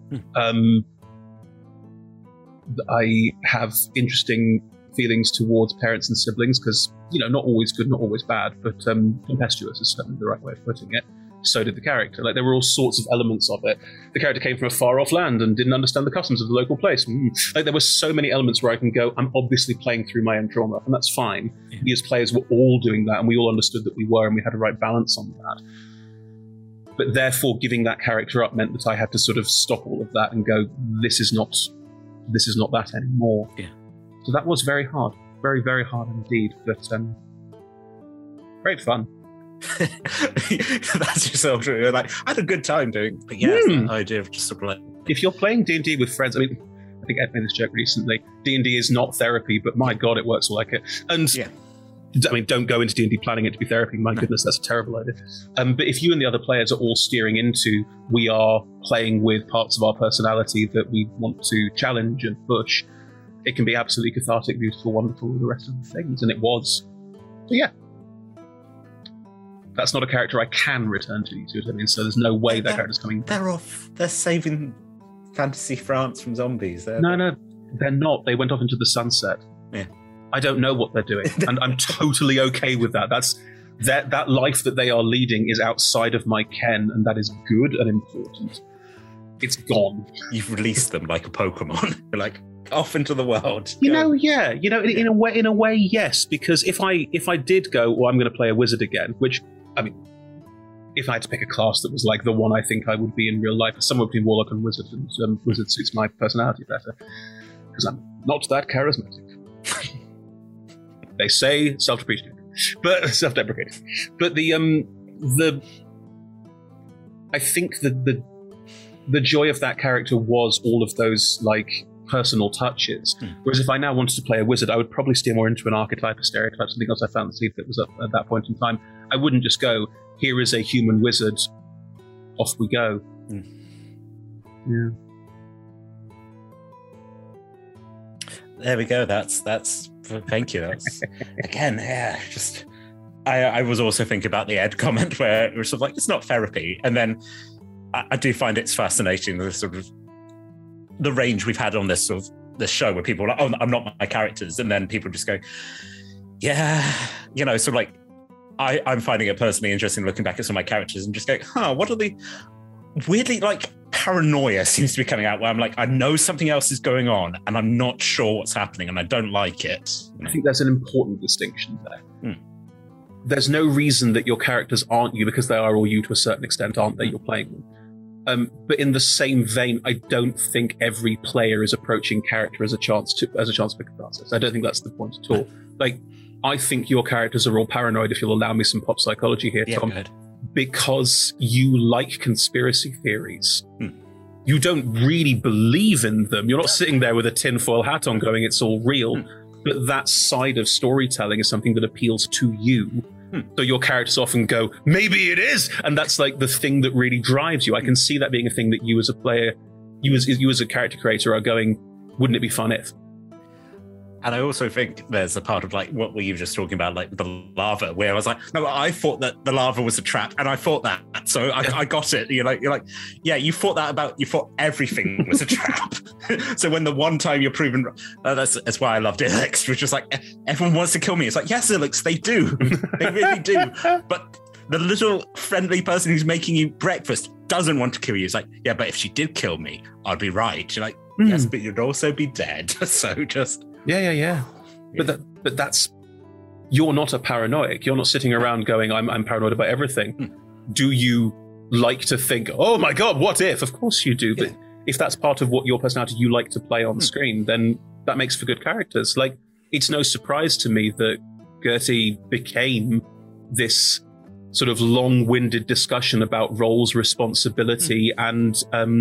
I have interesting feelings towards parents and siblings because, not always good, not always bad, but tempestuous is certainly the right way of putting it. So did the character. Like, there were all sorts of elements of it. The character came from a far-off land and didn't understand the customs of the local place. Like, there were so many elements where I can go, I'm obviously playing through my own trauma, and that's fine. Yeah. We as players were all doing that, and we all understood that we were, and we had a right balance on that. But therefore, giving that character up meant that I had to sort of stop all of that and go, this is not that anymore. Yeah. So that was very hard. Very, very hard indeed. But great fun. That's yourself true. Like, I had a good time doing it. But yeah, the idea of just sort of like... If you're playing D&D with friends, I think Ed made this joke recently, D&D is not therapy, but my God, it works like it. And yeah. Don't go into D&D planning it to be therapy. My goodness, that's a terrible idea. But if you and the other players are all steering into, we are playing with parts of our personality that we want to challenge and push, it can be absolutely cathartic, beautiful, wonderful, all the rest of the things. And it was. So yeah. That's not a character I can return to, you see what I mean? So there's no way that character's coming back. They're off. They're saving fantasy France from zombies. No, they're not. They went off into the sunset. Yeah. I don't know what they're doing, and I'm totally okay with that. That life that they are leading is outside of my ken, and that is good and important. It's gone. You've released them like a Pokemon. You're like, off into the world. In a way, yes. Because if I did go, well, I'm going to play a wizard again, which, I mean, if I had to pick a class that was like the one I think I would be in real life, somewhere between warlock and wizard, and wizard suits my personality better, because I'm not that charismatic. They say self-deprecating, but self-deprecating. But I think the joy of that character was all of those like personal touches. Whereas if I now wanted to play a wizard, I would probably steer more into an archetype, a stereotype, something else I fancied that was up at that point in time. I wouldn't just go, here is a human wizard, off we go. Yeah. There we go. That's thank you. That's again, yeah, just I was also thinking about the Ed comment where it was sort of like, it's not therapy. And then I do find it's fascinating, the sort of the range we've had on this show where people are like, oh, I'm not my characters. And then people just go, yeah, sort of like, I'm finding it personally interesting looking back at some of my characters and just going, what are the weirdly, like, paranoia seems to be coming out where I'm like, I know something else is going on and I'm not sure what's happening and I don't like it. I think there's an important distinction there. There's no reason that your characters aren't you, because they are all you to a certain extent, aren't they? You're playing them. But in the same vein, I don't think every player is approaching character as a chance for catharsis. I don't think that's the point at all. Like, I think your characters are all paranoid, if you'll allow me some pop psychology here, Tom. Because you like conspiracy theories. You don't really believe in them. You're not sitting there with a tinfoil hat on going, it's all real. But that side of storytelling is something that appeals to you. So your characters often go, maybe it is! And that's like the thing that really drives you. I can see that being a thing that you as a player, you as a character creator are going, wouldn't it be fun if? And I also think there's a part of like what were you just talking about, like the lava, where I was like, no, I thought that the lava was a trap, and I thought that, so I got it. You're like, yeah, you thought everything was a trap. So when the one time you're proven, that's why I loved Ilix, which was like, everyone wants to kill me. It's like, yes, Ilix, they do, they really do. But the little friendly person who's making you breakfast doesn't want to kill you. It's like, yeah, but if she did kill me, I'd be right. You're like, yes, but you'd also be dead. So just. Yeah. But that's, you're not a paranoiac. You're not sitting around going, I'm paranoid about everything. Do you like to think, oh my God, what if? Of course you do. But if that's part of what your personality you like to play on screen, then that makes for good characters. Like, it's no surprise to me that Gertie became this sort of long-winded discussion about roles, responsibility, and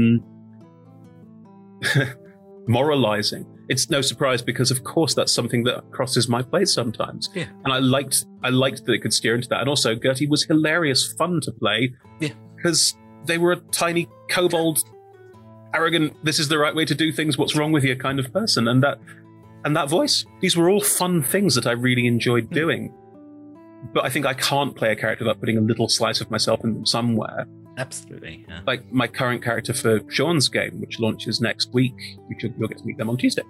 moralizing. It's no surprise because, of course, that's something that crosses my plate sometimes. Yeah. And I liked that it could steer into that. And also, Gertie was hilarious fun to play. Yeah. Because they were a tiny, kobold, arrogant, this is the right way to do things, what's wrong with you kind of person. And and that voice. These were all fun things that I really enjoyed doing. But I think I can't play a character without putting a little slice of myself in them somewhere. Absolutely. Yeah. Like my current character for Sean's game, which launches next week, which you'll get to meet them on Tuesday.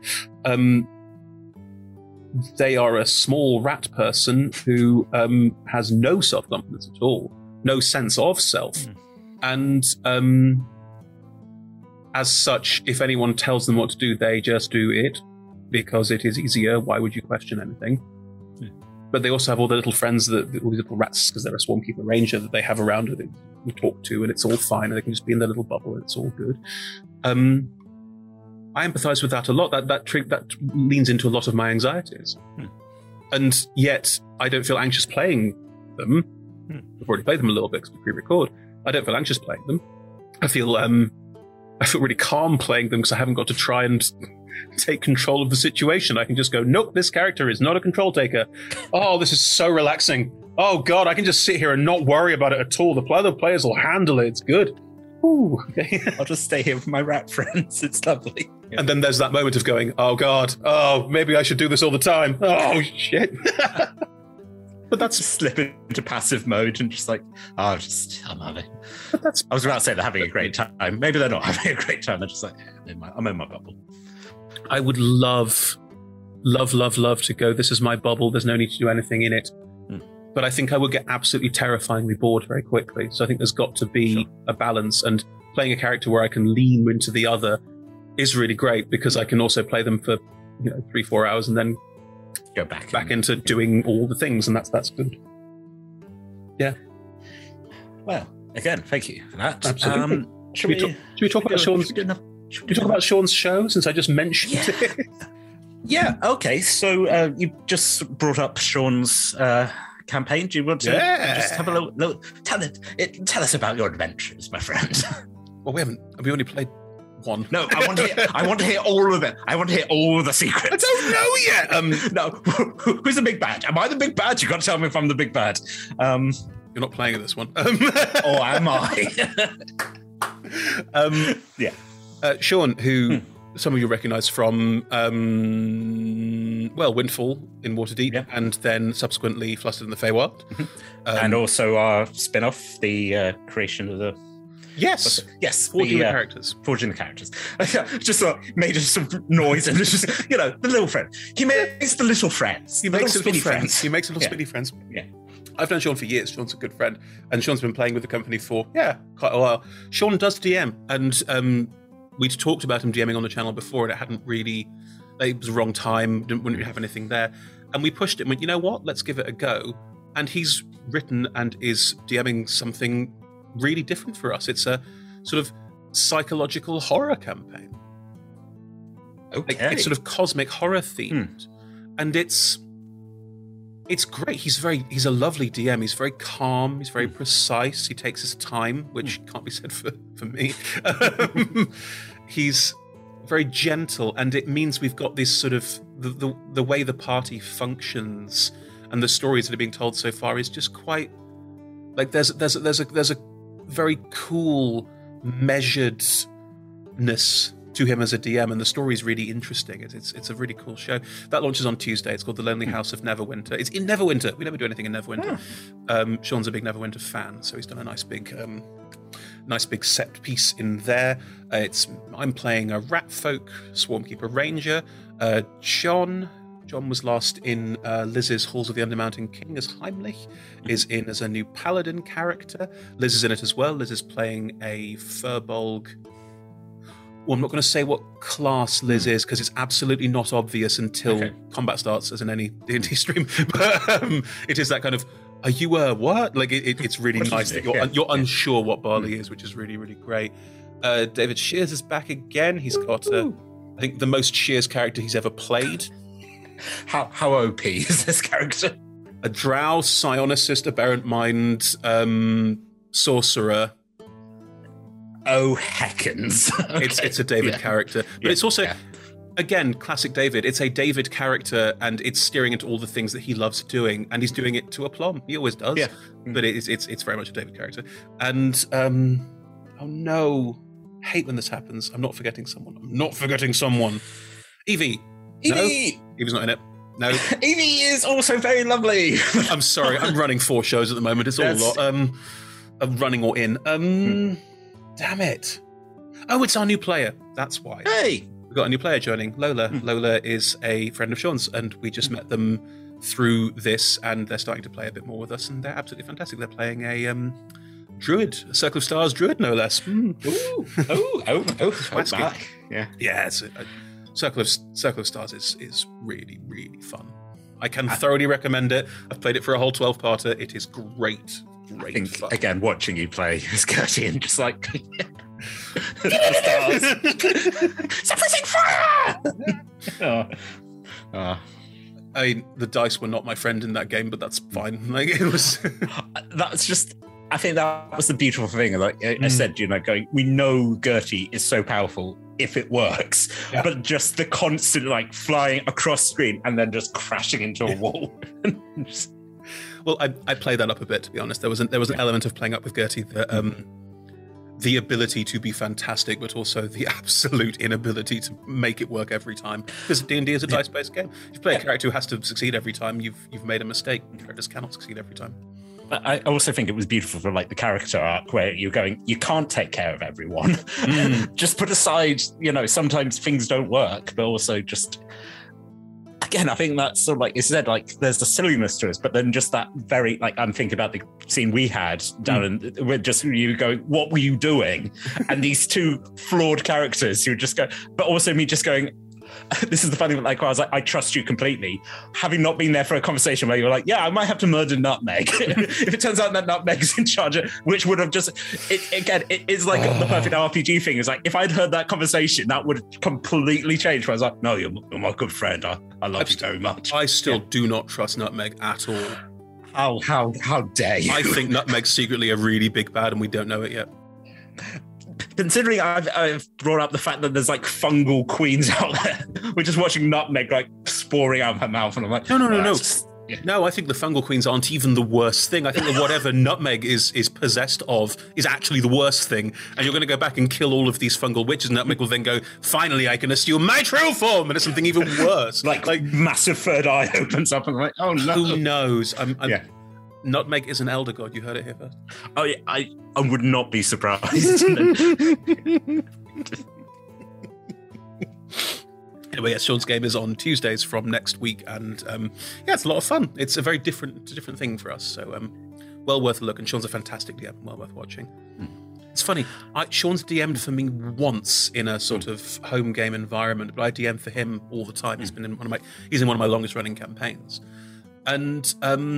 They are a small rat person who has no self-confidence at all, no sense of self. And as such, if anyone tells them what to do, they just do it because it is easier. Why would you question anything? But they also have all the little friends, all these little rats, because they're a Swarmkeeper Ranger that they have around who they can talk to, and it's all fine, and they can just be in their little bubble, and it's all good. I empathise with that a lot. That leans into a lot of my anxieties. And yet, I don't feel anxious playing them. I've already played them a little bit because we pre-record. I don't feel anxious playing them. I feel really calm playing them because I haven't got to try and take control of the situation. I can just go, nope, this character is not a control taker. Oh, this is so relaxing. Oh God, I can just sit here and not worry about it at all. The other players will handle it. It's good. Ooh, okay. I'll just stay here with my rat friends. It's lovely. And then there's that moment of going, oh God, oh, maybe I should do this all the time. Oh shit. But that's just slip into passive mode and just like, I'm having. I was about to say they're having a great time. Maybe they're not having a great time. They're just like, I'm in my bubble. I would love to go, this is my bubble, there's no need to do anything in it. But I think I would get absolutely terrifyingly bored very quickly. So I think there's got to be a balance, and playing a character where I can lean into the other is really great because I can also play them for 3-4 hours and then go back into doing all the things, and that's good. Yeah. Well, again, thank you for that. Absolutely. Should we talk about Sean's? Should we talk about Sean's show since I just mentioned it? Yeah. Okay. So you just brought up Sean's campaign. Do you want to just have a little tell us about your adventures, my friend? Well, we only played one. No, I want to hear all of it. I want to hear all the secrets. I don't know yet. No, who's the big bad? Am I the big bad? You got to tell me if I'm the big bad. You're not playing at this one. Or am I? Yeah. Sean, who some of you recognise from, Windfall in Waterdeep, and then subsequently Flustered in the Feywild. And also our spin-off, the creation of the... Yes, forging the characters. Forging the characters. Just made some noise and it's just, the little friend. He makes the little friends. He makes little friends. He makes little spinny friends. Yeah. I've known Sean for years. Sean's a good friend. And Sean's been playing with the company for, quite a while. Sean does DM, and we'd talked about him DMing on the channel before, and it hadn't really... It was the wrong time, wouldn't have anything there. And we pushed it and went, you know what? Let's give it a go. And he's written and is DMing something really different for us. It's a sort of psychological horror campaign. Okay. It's sort of cosmic horror themed. And it's great. He's a lovely DM. He's very calm. He's very precise. He takes his time, which can't be said for me. He's very gentle, and it means we've got this sort of the way the party functions and the stories that are being told so far is just quite like there's a very cool measuredness to him as a DM, and the story's really interesting. It's a really cool show. That launches on Tuesday. It's called The Lonely House of Neverwinter. It's in Neverwinter. We never do anything in Neverwinter. Sean's a big Neverwinter fan, so he's done a nice big set piece in there. I'm playing a Ratfolk Swarmkeeper Ranger. John was last in Liz's Halls of the Undermountain King as Heimlich, is in as a new Paladin character. Liz is in it as well. Liz is playing a Furbolg. Well, I'm not going to say what class Liz is because it's absolutely not obvious until combat starts, as in any D&D stream. But it is that kind of, are you a what? Like it's really nice that you're unsure what Barley is, which is really, really great. David Shears is back again. He's got, I think, the most Shears character he's ever played. How OP is this character? A drow, psionicist, aberrant mind, sorcerer. Oh, heckens. It's a David character. But it's also, again, classic David. It's a David character, and it's steering into all the things that he loves doing, and he's doing it to aplomb. He always does. Yeah. But it's very much a David character. And, oh no, hate when this happens. I'm not forgetting someone. Evie. Evie! Evie's not in it. No. Evie is also very lovely. I'm sorry, I'm running 4 shows at the moment. It's all a lot. Running or in. Damn it. Oh, it's our new player. That's why. Hey! We've got a new player joining, Lola. Lola is a friend of Sean's, and we just met them through this, and they're starting to play a bit more with us, and they're absolutely fantastic. They're playing a druid, a Circle of Stars druid, no less. Ooh. Back. Yeah. Yeah, it's Circle of Stars is really, really fun. I can thoroughly recommend it. I've played it for a whole 12-parter. It is great. I think, fun. Again, watching you play as Gertie and just like... the stars. Suppressing fire! I mean, the dice were not my friend in that game, but that's fine. Like, it was... That's just... I think that was the beautiful thing. Like I said, going, we know Gertie is so powerful if it works, but just the constant like flying across screen and then just crashing into a wall. Well, I played that up a bit, to be honest. There was an element of playing up with Gertie that the ability to be fantastic, but also the absolute inability to make it work every time. Because D&D is a dice-based game. If you play a character who has to succeed every time, you've made a mistake. Characters cannot succeed every time. I also think it was beautiful for like the character arc where you're going, you can't take care of everyone. Just put aside, sometimes things don't work, but also just, again, I think that's sort of like you said, like there's the silliness to us, but then just that very, like I'm thinking about the scene we had down and with just you going, what were you doing? And these two flawed characters who just go, but also me just going, this is the funny thing, like I was like, I trust you completely. Having not been there for a conversation where you're like, yeah, I might have to murder Nutmeg. If it turns out that Nutmeg's in charge, which would have just, it is like the perfect RPG thing. It's like, if I'd heard that conversation, that would have completely changed. Where I was like, no, you're my good friend. I love you very much. I still do not trust Nutmeg at all. How dare you? I think Nutmeg's secretly a really big bad and we don't know it yet. Considering I've brought up the fact that there's like fungal queens out there, we're just watching Nutmeg like sporing out of her mouth, and I'm like, no. No, I think the fungal queens aren't even the worst thing. I think that whatever Nutmeg is possessed of is actually the worst thing, and you're going to go back and kill all of these fungal witches. Nutmeg will then go, finally, I can assume my true form, and it's something even worse. like massive third eye opens up, and I'm like, oh no. Who knows? Nutmeg is an elder god. You heard it here first. Oh yeah, I would not be surprised. Anyway, yes, Sean's game is on Tuesdays from next week, and it's a lot of fun. It's a very different thing for us, so well worth a look. And Sean's a fantastic DM, well worth watching. It's funny, Sean's DM'd for me once in a sort of home game environment, but I DM for him all the time. He's in one of my longest running campaigns, and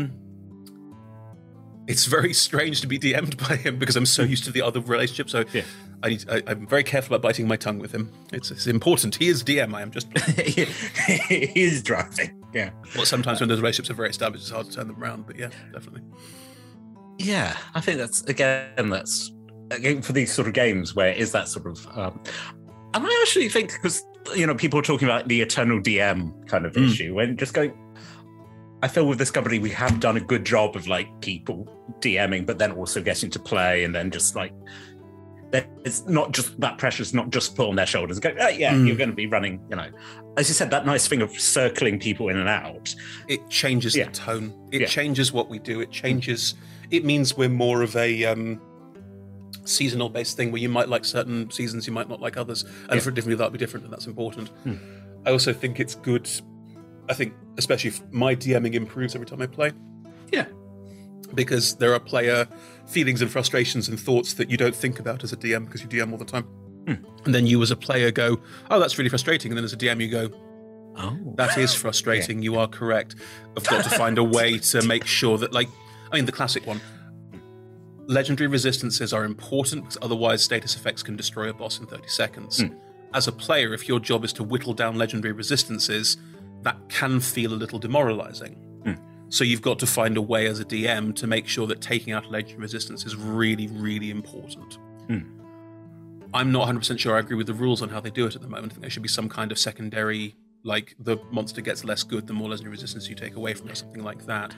it's very strange to be DM'd by him because I'm so used to the other relationship. So I'm very careful about biting my tongue with him. It's important. He is DM. I am just... He is drafting. Yeah. Well, sometimes when those relationships are very established, it's hard to turn them around. But yeah, definitely. Yeah, I think that's for these sort of games where it is that sort of... and I actually think because, people are talking about the eternal DM kind of issue when just going... I feel with this company, we have done a good job of like people DMing, but then also getting to play, and then just like it's not just that pressure's not just put on their shoulders. Go, you're going to be running. As you said, that nice thing of circling people in and out. It changes the tone. It changes what we do. It changes. It means we're more of a seasonal based thing where you might like certain seasons, you might not like others, and for different people that'll be different, and that's important. I also think it's good. I think, especially if my DMing improves every time I play. Yeah. Because there are player feelings and frustrations and thoughts that you don't think about as a DM because you DM all the time. And then you as a player go, oh, that's really frustrating. And then as a DM you go, oh, that is frustrating. You are correct. I've got to find a way to make sure that, the classic one, legendary resistances are important because otherwise status effects can destroy a boss in 30 seconds. As a player, if your job is to whittle down legendary resistances, that can feel a little demoralizing. So you've got to find a way as a DM to make sure that taking out legendary resistance is really, really important. I'm not 100% sure I agree with the rules on how they do it at the moment. I think there should be some kind of secondary, like the monster gets less good the more legendary resistance you take away from it, something like that.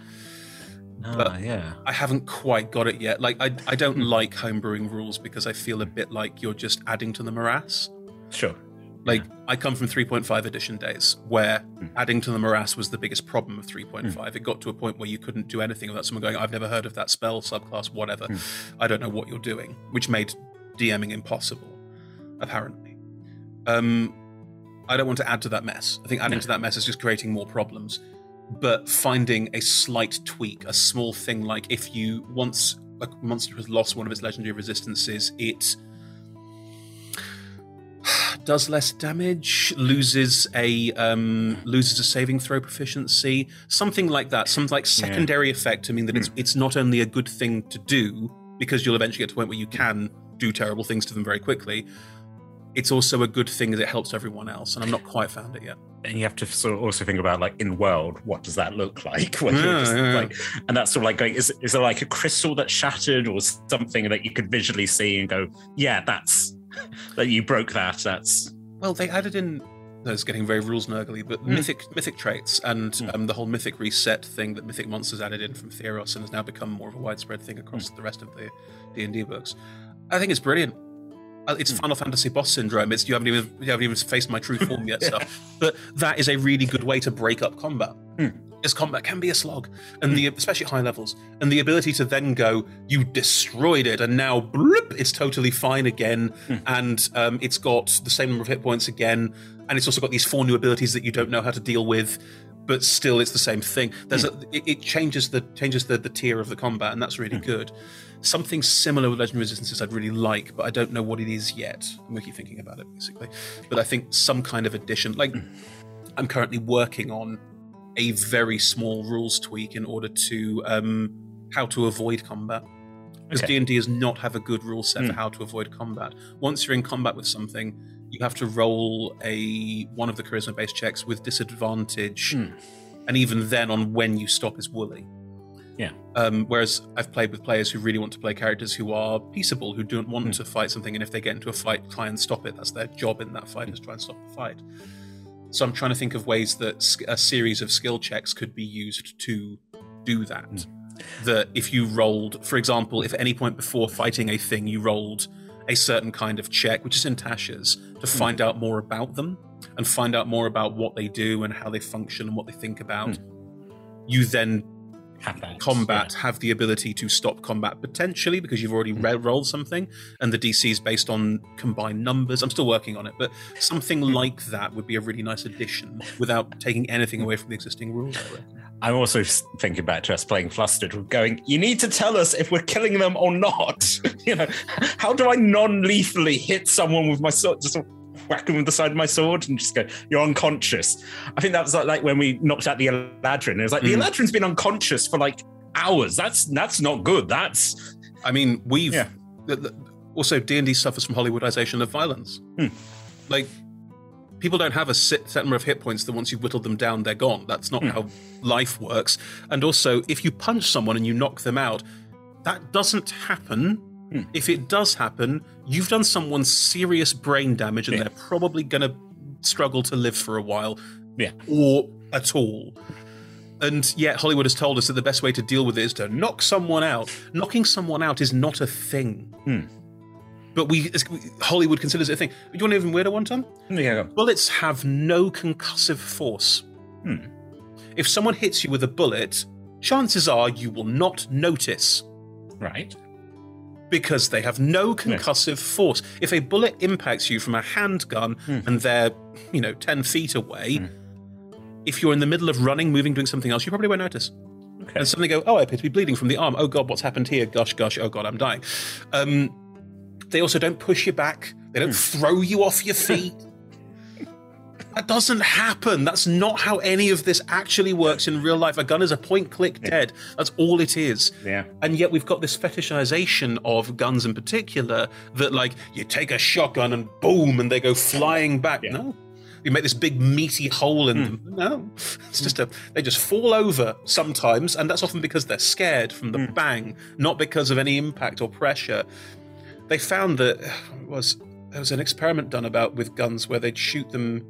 I haven't quite got it yet. I don't like homebrewing rules because I feel a bit like you're just adding to the morass. Sure. Like, I come from 3.5 edition days where adding to the morass was the biggest problem of 3.5. It got to a point where you couldn't do anything without someone going, I've never heard of that spell, subclass, whatever. I don't know what you're doing, which made DMing impossible, apparently. I don't want to add to that mess. I think adding to that mess is just creating more problems. But finding a slight tweak, a small thing like if you, once a monster has lost one of its legendary resistances, it does less damage, loses a saving throw proficiency, something like that. Some like secondary effect to mean that it's not only a good thing to do because you'll eventually get to a point where you can do terrible things to them very quickly. It's also a good thing that it helps everyone else, and I'm not quite found it yet. And you have to sort of also think about, like, in world, what does that look like? When you're just, like, and that's sort of like going, is there like a crystal that's shattered or something that you could visually see and go, yeah, that's that you broke that. That's well, they added in. It's getting very rules nerdly, but mythic traits and the whole mythic reset thing that Mythic Monsters added in from Theros and has now become more of a widespread thing across the rest of the D&D books. I think it's brilliant. It's Final Fantasy boss syndrome. It's you haven't even faced my true form yet stuff. But that is a really good way to break up combat. Because combat can be a slog, and especially at high levels. And the ability to then go, you destroyed it, and now bloop, it's totally fine again, and it's got the same number of hit points again, and it's also got these 4 new abilities that you don't know how to deal with, but still it's the same thing. It changes the tier of the combat, and that's really good. Something similar with Legendary Resistances I'd really like, but I don't know what it is yet. I'm keep thinking about it, basically. But I think some kind of addition. Like, I'm currently working on a very small rules tweak in order to how to avoid combat. Because D&D does not have a good rule set for how to avoid combat. Once you're in combat with something, you have to roll one of the charisma-based checks with disadvantage, and even then on when you stop is woolly. Yeah. Whereas I've played with players who really want to play characters who are peaceable, who don't want to fight something, and if they get into a fight, try and stop it. That's their job in that fight, is try and stop the fight. So I'm trying to think of ways that a series of skill checks could be used to do that. That if you rolled, for example, if at any point before fighting a thing you rolled a certain kind of check, which is in Tasha's, to find out more about them and find out more about what they do and how they function and what they think about, you then have the ability to stop combat potentially because you've already rolled something, and the DC is based on combined numbers. I'm still working on it, but something like that would be a really nice addition without taking anything away from the existing rules. I'm also thinking back to us playing Flustered, going, you need to tell us if we're killing them or not. You know, how do I non-lethally hit someone with my sword? Just whack them with the side of my sword and just go, you're unconscious. I think that was like when we knocked out the Eladrin. It was like, the Eladrin's been unconscious for like hours. That's not good. I mean, also D&D suffers from Hollywoodization of violence. Like, people don't have a set number of hit points that once you've whittled them down, they're gone. That's not how life works. And also, if you punch someone and you knock them out, that doesn't happen. If it does happen, you've done someone serious brain damage, and they're probably going to struggle to live for a while, or at all. And yet Hollywood has told us that the best way to deal with it is to knock someone out. Knocking someone out is not a thing. But Hollywood considers it a thing. Do you want an even weirder one, Tom? Yeah. Bullets have no concussive force. If someone hits you with a bullet, chances are you will not notice. Right. Because they have no concussive force. If a bullet impacts you from a handgun and they're, 10 feet away, if you're in the middle of running, moving, doing something else, you probably won't notice. Okay. And suddenly go, I appear to be bleeding from the arm. Oh, God, what's happened here? Gosh, oh, God, I'm dying. They also don't push you back. They don't throw you off your feet. That doesn't happen. That's not how any of this actually works in real life. A gun is a point-click dead. That's all it is. Yeah. And yet we've got this fetishization of guns in particular that, like, you take a shotgun and boom, and they go flying back. No. You make this big meaty hole in them. No. It's just they just fall over sometimes, and that's often because they're scared from the bang, not because of any impact or pressure. They found that there was an experiment done with guns where they'd shoot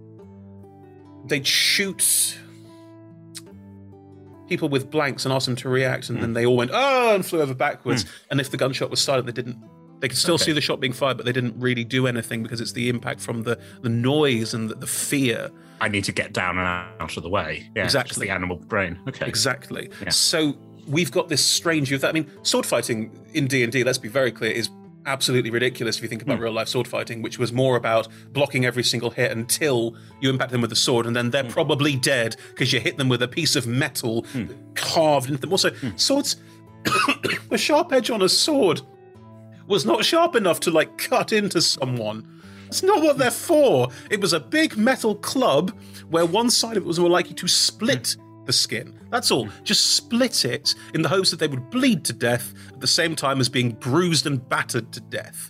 people with blanks and ask them to react, and then they all went, oh, and flew over backwards. And if the gunshot was silent, they They could still see the shot being fired, but they didn't really do anything because it's the impact from the noise and the fear. I need to get down and out of the way. Yeah, exactly. The animal brain. Okay. Exactly. Yeah. So we've got this strange view of that. I mean, sword fighting in D&D, let's be very clear, is absolutely ridiculous if you think about real life sword fighting, which was more about blocking every single hit until you impact them with a sword, and then they're probably dead because you hit them with a piece of metal carved into them. Also, swords, the sharp edge on a sword was not sharp enough to like cut into someone. That's not what they're for. It was a big metal club where one side of it was more likely to split the skin. That's all. Just split it in the hopes that they would bleed to death at the same time as being bruised and battered to death.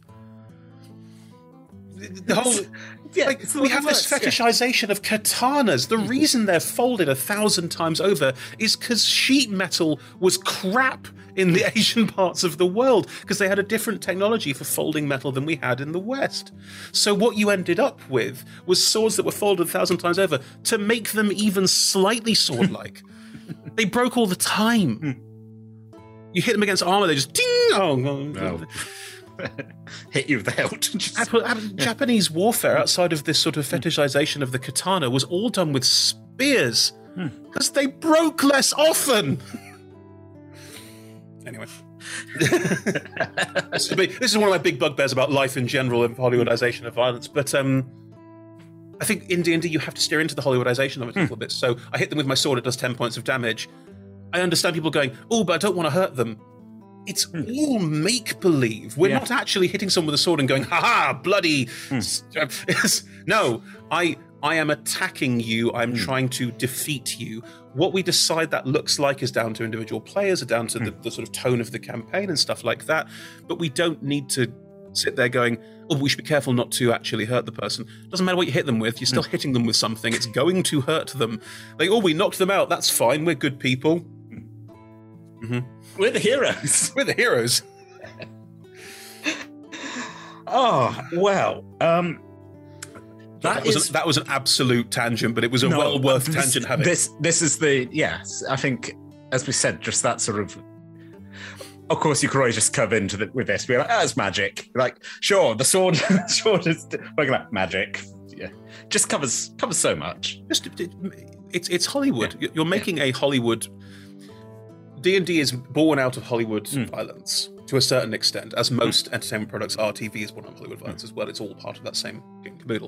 The whole... we have this fetishization of katanas. The reason they're folded 1,000 times over is because sheet metal was crap in the Asian parts of the world because they had a different technology for folding metal than we had in the West. So what you ended up with was swords that were folded 1,000 times over to make them even slightly sword-like. They broke all the time. You hit them against armor, they just ding! Oh, no. Hit you with the hilt. Japanese warfare, outside of this sort of fetishization of the katana, was all done with spears because they broke less often. Anyway, this is one of my big bugbears about life in general and Hollywoodization of violence. But I think in D&D you have to steer into the Hollywoodization of it a little bit. So I hit them with my sword; it does 10 points of damage. I understand people going, "Oh, but I don't want to hurt them." It's all make-believe. We're not actually hitting someone with a sword and going, ha-ha, bloody... No, I am attacking you. I'm trying to defeat you. What we decide that looks like is down to individual players, or down to the sort of tone of the campaign and stuff like that. But we don't need to sit there going, oh, we should be careful not to actually hurt the person. Doesn't matter what you hit them with. You're still hitting them with something. It's going to hurt them. Like, oh, we knocked them out. That's fine. We're good people. We're the heroes. We're the heroes. Oh, well. That was an absolute tangent, but it was a well worth tangent having. This is the, yes, I think, as we said, just that sort of course, you could always just come into with this, be like, oh, it's magic. Like, sure, the sword is looking like magic. Yeah. Just covers so much. It's Hollywood. Yeah. You're making a Hollywood... D&D is born out of Hollywood violence to a certain extent, as most entertainment products are. TV is born out of Hollywood violence as well. It's all part of that same caboodle.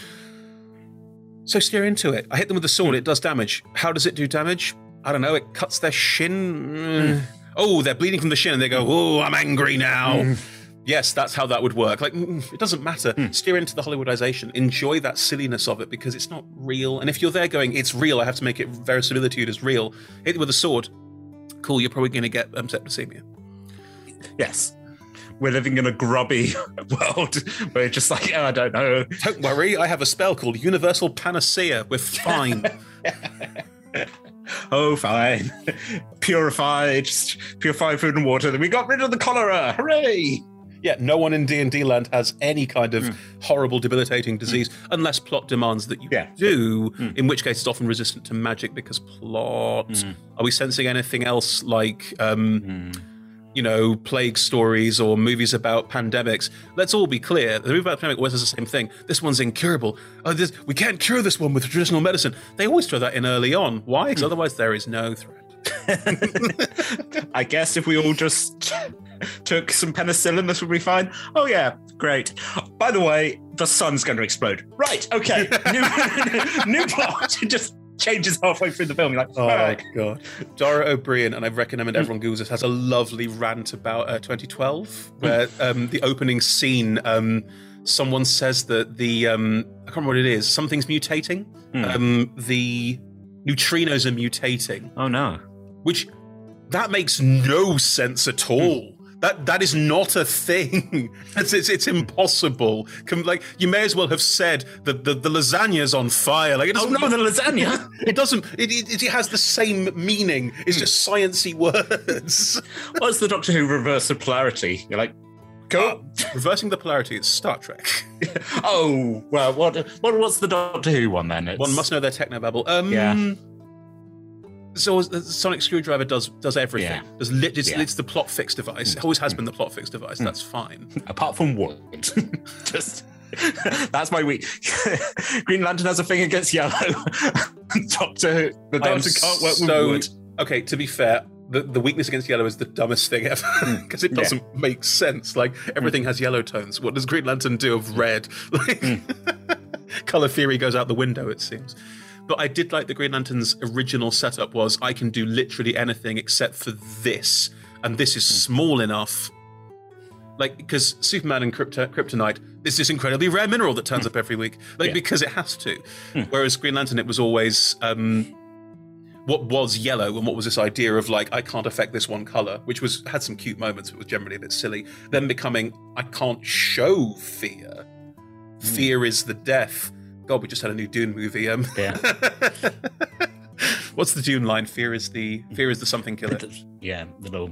So steer into it. I hit them with the sword. It does damage. How does it do damage? I don't know. It cuts their shin. Oh, they're bleeding from the shin, and they go, oh, I'm angry now. Yes, that's how that would work. Like, it doesn't matter. Steer into the Hollywoodization. Enjoy that silliness of it because it's not real. And if you're there going, it's real, I have to make it verisimilitude as real. Hit them with a sword. Cool, you're probably going to get septicemia. Yes. We're living in a grubby world where it's just like, oh, I don't know. Don't worry, I have a spell called Universal Panacea. We're fine. Oh, fine. Purify food and water. Then we got rid of the cholera. Hooray! Yeah, no one in D&D land has any kind of horrible, debilitating disease, unless plot demands that you do, in which case it's often resistant to magic because plot. Are we sensing anything else like, plague stories or movies about pandemics? Let's all be clear. The movie about the pandemic always does the same thing. This one's incurable. We can't cure this one with traditional medicine. They always throw that in early on. Why? Because otherwise there is no threat. I guess if we all just took some penicillin, this would be fine. Oh yeah, great. By the way, the sun's going to explode. Right, okay. New plot. It just changes halfway through the film. You're like, oh God. Dara O'Brien, and I recommend everyone Googles this, has a lovely rant about 2012, where the opening scene, someone says that the, I can't remember what it is, something's mutating. The neutrinos are mutating. Oh no. Which, that makes no sense at all. That is not a thing. It's impossible. You may as well have said that the lasagna's on fire. Like, it doesn't, the lasagna. It doesn't. It has the same meaning. It's just sciencey words. What's the Doctor Who reverse of polarity? You're like, go. Reversing the polarity is Star Trek. Oh well, what's the Doctor Who one then? One must know their technobabble. So the sonic screwdriver does everything. Yeah. It's the plot fix device. It always has been the plot fix device. That's fine. Apart from wood. Just that's my week. Green Lantern has a thing against yellow. The doctor can't work with wood. Okay, to be fair, the weakness against yellow is the dumbest thing ever because it doesn't make sense. Like everything has yellow tones. What does Green Lantern do of red? Like color theory goes out the window, it seems. But I did like the Green Lantern's original setup was I can do literally anything except for this, and this is small enough. Like, because Superman and Kryptonite, there's this incredibly rare mineral that turns up every week, because it has to. Whereas Green Lantern, it was always what was yellow and what was this idea of like I can't affect this one color, which had some cute moments, but was generally a bit silly. Then becoming I can't show fear. Fear is the death. God, we just had a new Dune movie. Yeah. What's the Dune line? Fear is the something killer. Yeah, the little.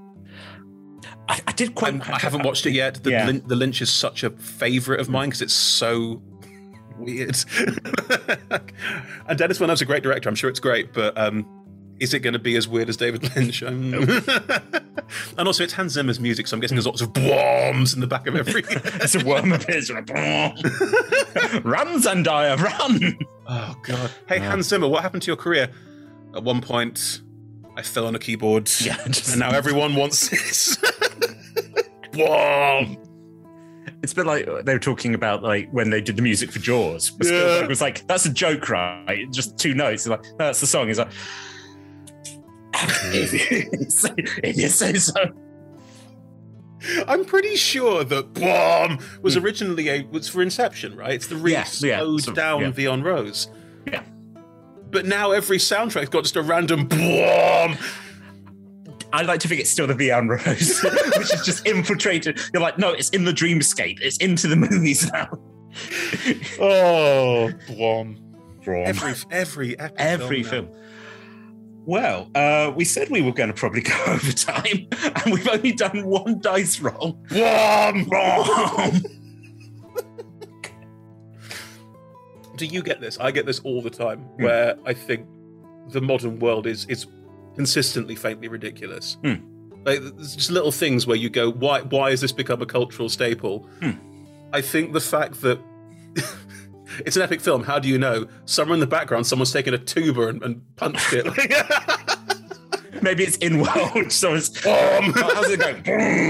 I did quite. I haven't watched it yet. The Lynch is such a favourite of mine because it's so weird. And Dennis Villeneuve's a great director. I'm sure it's great, but is it going to be as weird as David Lynch? And also, it's Hans Zimmer's music, so I'm guessing there's lots of bombs in the back of every. It's a worm appears. Run, Zendaya, run! Oh God! Hey, Hans Zimmer, what happened to your career? At one point, I fell on a keyboard, and now everyone wants this. Bomb. It's a bit like they were talking about like when they did the music for Jaws. It was like, that's a joke, right? Just 2 notes. Like, no, that's the song. It's like, if you say so. I'm pretty sure that bomb was originally was for Inception, right? It's the really slowed down Vion Rose. Yeah. But now every soundtrack's got just a random bomb. I like to think it's still the Vion Rose, which is just infiltrated. You're like, no, it's in the dreamscape. It's into the movies now. Oh, bomb. Every film. Well, we said we were going to probably go over time, and we've only done 1 dice roll. Bomb. Do you get this? I get this all the time, where I think the modern world is consistently faintly ridiculous. Like, there's just little things where you go, why has this become a cultural staple? I think the fact that it's an epic film, how do you know? Somewhere in the background, someone's taken a tuba and punched it. Maybe it's in world, so it's how's it going?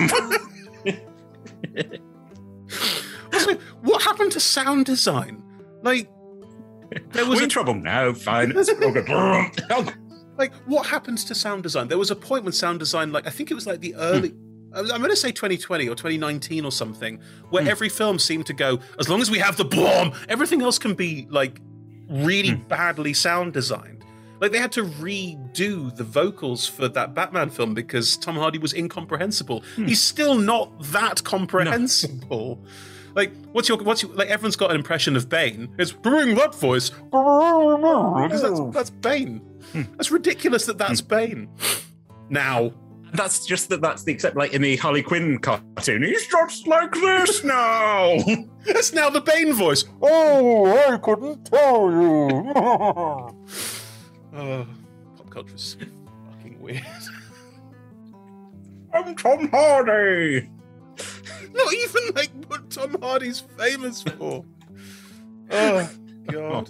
Also, what happened to sound design? Like, there was in trouble. No, fine. It's all good. Like, what happens to sound design? There was a point when sound design, like, I think it was like the early, I'm going to say 2020 or 2019 or something, where every film seemed to go, as long as we have the bomb, everything else can be, like, really badly sound designed. Like, they had to redo the vocals for that Batman film because Tom Hardy was incomprehensible. He's still not that comprehensible. No. Like, what's your like? Everyone's got an impression of Bane. It's bring that voice because that's Bane. That's ridiculous that's Bane. Now, that's just that's the except like in the Harley Quinn cartoon. He's just like this now. That's now the Bane voice. Oh, I couldn't tell you. Pop culture is fucking weird. I'm Tom Hardy. Not even like what Tom Hardy's famous for. Oh God.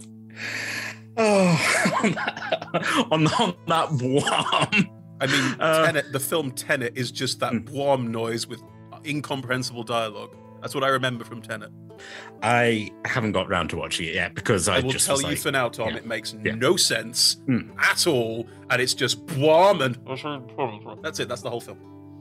On that wham. I mean, Tenet, the film Tenet is just that wham noise with incomprehensible dialogue. That's what I remember from Tenet. I haven't got round to watching it yet because I will just tell you for now, Tom. It makes no sense at all, and it's just wham and that's it. That's the whole film.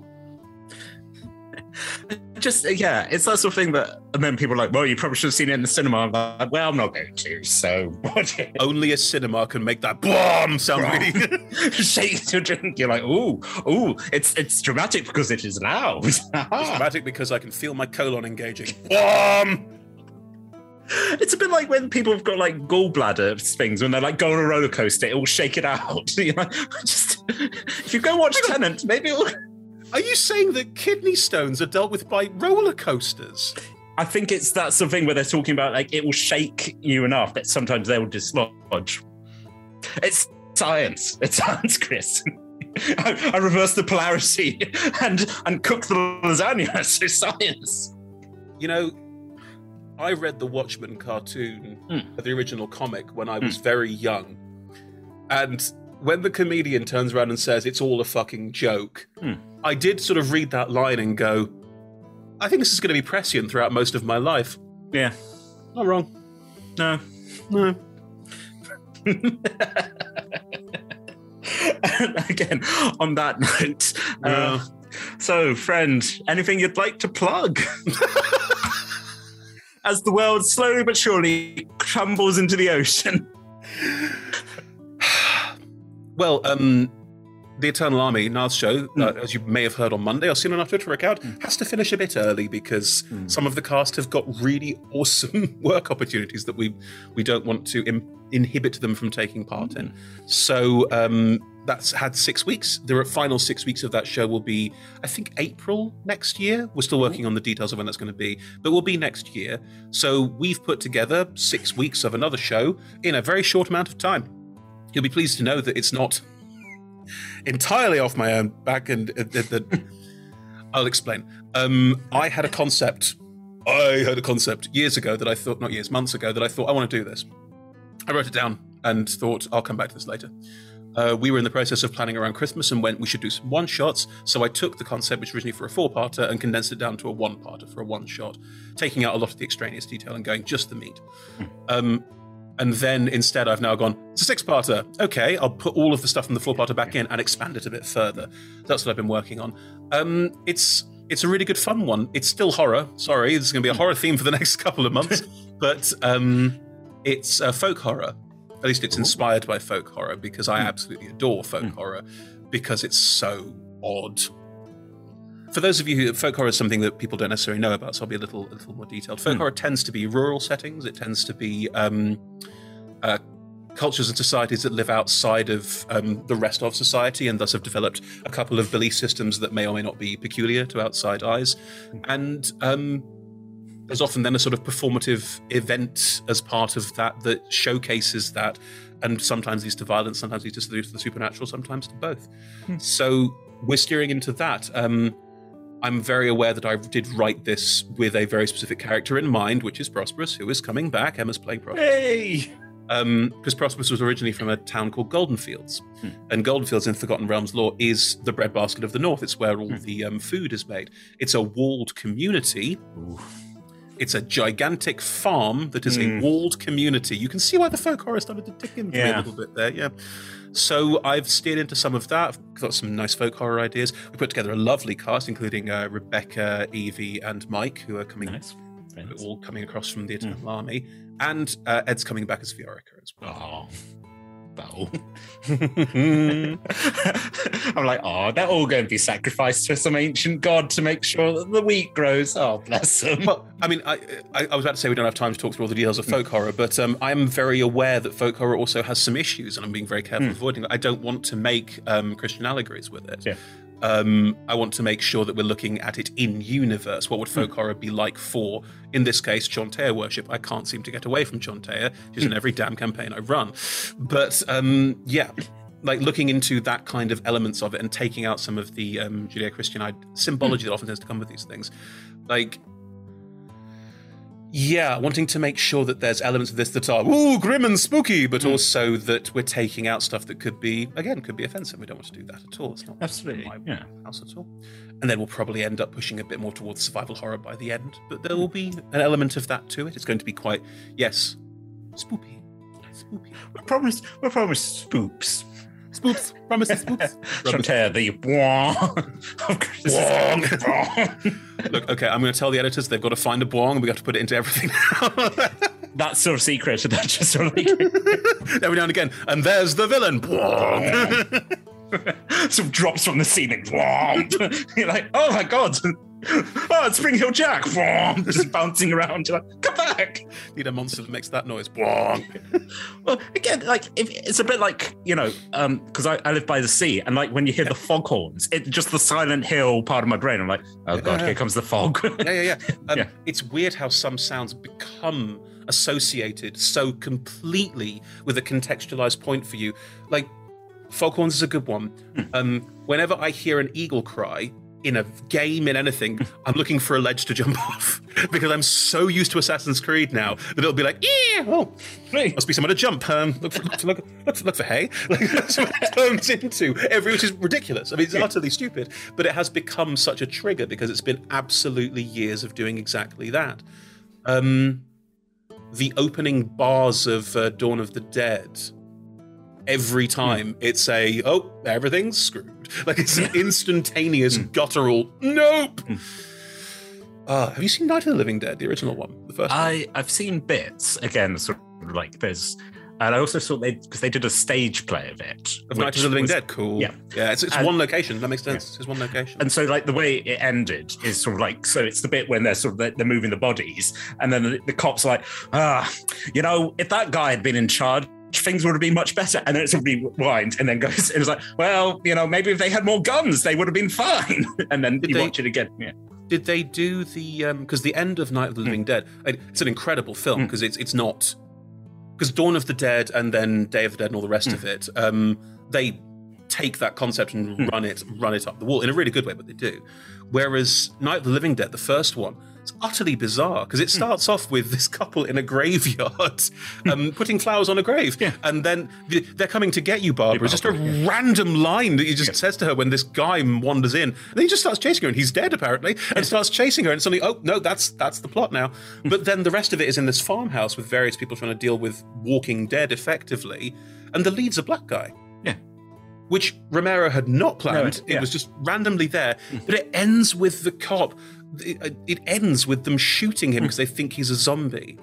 Just it's that sort of thing that, and then people are like, well, you probably should have seen it in the cinema. I'm like, well, I'm not going to, so watch it. Only a cinema can make that bomb sound really shake your drink. You're like, ooh, it's dramatic because it is loud. It's dramatic because I can feel my colon engaging. Bomb. It's a bit like when people have got like gallbladder things when they're like go on a roller coaster, it will shake it out. You know, just if you go watch Tenet, maybe it'll. Are you saying that kidney stones are dealt with by roller coasters? I think it's that sort of thing where they're talking about like it will shake you enough that sometimes they will dislodge. It's Science. It's science, Chris. I reverse the polarity and cook the lasagna. So science. You know, I read the Watchmen cartoon, the original comic, when I was very young. And when the comedian turns around and says it's all a fucking joke, I did sort of read that line and go, I think this is going to be prescient throughout most of my life. Yeah. Not wrong. No. Again, on that note, so, friend, anything you'd like to plug? As the world slowly but surely crumbles into the ocean. Well, the Eternal Army, Niall's show, as you may have heard on Monday, I've seen on our Twitter account, has to finish a bit early because some of the cast have got really awesome work opportunities that we don't want to inhibit them from taking part in. So that's had 6 weeks. The final 6 weeks of that show will be, I think, April next year. We're still working on the details of when that's going to be, but will be next year. So we've put together 6 weeks of another show in a very short amount of time. You'll be pleased to know that it's not entirely off my own back, and I'll explain. I had a concept years ago that I thought, not years, months ago, that I thought I want to do this. I wrote it down and thought I'll come back to this later. We were in the process of planning around Christmas and went, we should do some one-shots. So I took the concept, which was originally for a 4-parter, and condensed it down to a 1-parter for a 1-shot, taking out a lot of the extraneous detail and going just the meat. And then instead I've now gone, it's a 6-parter. Okay, I'll put all of the stuff from the 4-parter back in and expand it a bit further. That's what I've been working on. It's a really good fun one. It's still horror. Sorry, this is going to be a horror theme for the next couple of months. But it's folk horror. At least it's inspired by folk horror, because I absolutely adore folk horror because it's so odd. For those of you who, folk horror is something that people don't necessarily know about, so I'll be a little more detailed. Folk horror tends to be rural settings. It tends to be cultures and societies that live outside of the rest of society, and thus have developed a couple of belief systems that may or may not be peculiar to outside eyes. And there's often then a sort of performative event as part of that showcases that, and sometimes leads to violence, sometimes leads to the supernatural, sometimes to both. So we're steering into that. I'm very aware that I did write this with a very specific character in mind, which is Prosperous, who is coming back. Emma's playing Prosperous. Hey! Because Prosperous was originally from a town called Goldenfields. And Goldenfields in Forgotten Realms lore is the breadbasket of the north. It's where all the food is made. It's a walled community. Ooh. It's a gigantic farm that is a walled community. You can see why the folk horror started to tick in for me a little bit there, yeah. So I've steered into some of that. I've got some nice folk horror ideas. We put together a lovely cast, including Rebecca, Evie, and Mike, who are coming, all coming across from the Eternal Army. And Ed's coming back as Viorica as well. Oh. I'm like, they're all going to be sacrificed to some ancient god to make sure that the wheat grows. Oh, bless them. Well, I mean, I was about to say we don't have time to talk through all the details of folk horror, but I am very aware that folk horror also has some issues, and I'm being very careful avoiding it. I don't want to make Christian allegories with it. Yeah. I want to make sure that we're looking at it in universe. What would folk horror be like for, in this case, Chontea worship? I can't seem to get away from Chontea. She's in every damn campaign I run. But like looking into that kind of elements of it and taking out some of the Judeo-Christian symbology that often tends to come with these things. Like, yeah, wanting to make sure that there's elements of this that are, grim and spooky, but also that we're taking out stuff that could be offensive. We don't want to do that at all. It's not absolutely my house at all. And then we'll probably end up pushing a bit more towards survival horror by the end, but there will be an element of that to it. It's going to be quite, spoopy. We promised spoops. Spoops. Promises spoops. Chontea, the Look, okay, I'm going to tell the editors they've got to find a bwong and we got to put it into everything now. That's sort of secret. That's just sort of like every now and again. And there's the villain. Bwong. Sort of drops from the ceiling. You're like, oh my god. Oh, it's Spring Hill Jack. Just bouncing around. You're like, come back. Need a monster that makes that noise. Well, again, like it's a bit like, because I live by the sea, and like when you hear the foghorns, it's just the Silent Hill part of my brain. I'm like, oh god, here comes the fog. It's weird how some sounds become associated so completely with a contextualized point for you. Like, Foghorns is a good one. Whenever I hear an eagle cry in a game, in anything, I'm looking for a ledge to jump off because I'm so used to Assassin's Creed now that it'll be like, yeah, oh, must be somewhere to jump. Look for hay. Like, that's what it turns into, which is ridiculous. I mean, it's utterly stupid, but it has become such a trigger because it's been absolutely years of doing exactly that. The opening bars of Dawn of the Dead, every time it's everything's screwed. Like, it's an instantaneous guttural nope. Have you seen Night of the Living Dead, the original one, the first one? I've seen bits. Again, sort of like there's, and I also saw because they did a stage play of it. Of Night of the Living Dead, cool. Yeah, it's one location. That makes sense. Yeah. It's one location. And so, like, the way it ended is sort of like, so it's the bit when they're moving the bodies, and then the cops are like, if that guy had been in charge, things would have been much better. And then it's a rewind and then goes, and it's like, well, maybe if they had more guns, they would have been fine. And then watch it again. Yeah. Did they do the, because the end of Night of the Living Dead, it's an incredible film because it's not, because Dawn of the Dead and then Day of the Dead and all the rest of it, they take that concept and run it up the wall in a really good way, but they do. Whereas Night of the Living Dead, the first one, it's utterly bizarre because it starts off with this couple in a graveyard putting flowers on a grave. Yeah. And then they're coming to get you, Barbara. It's just a random line that he just says to her when this guy wanders in. And then he just starts chasing her and he's dead apparently and starts chasing her and suddenly, oh, no, that's the plot now. But then the rest of it is in this farmhouse with various people trying to deal with Walking Dead effectively. And the lead's a black guy. Yeah. Which Romero had not planned. It was just randomly there. But it ends with the cop. It ends with them shooting him because they think he's a zombie.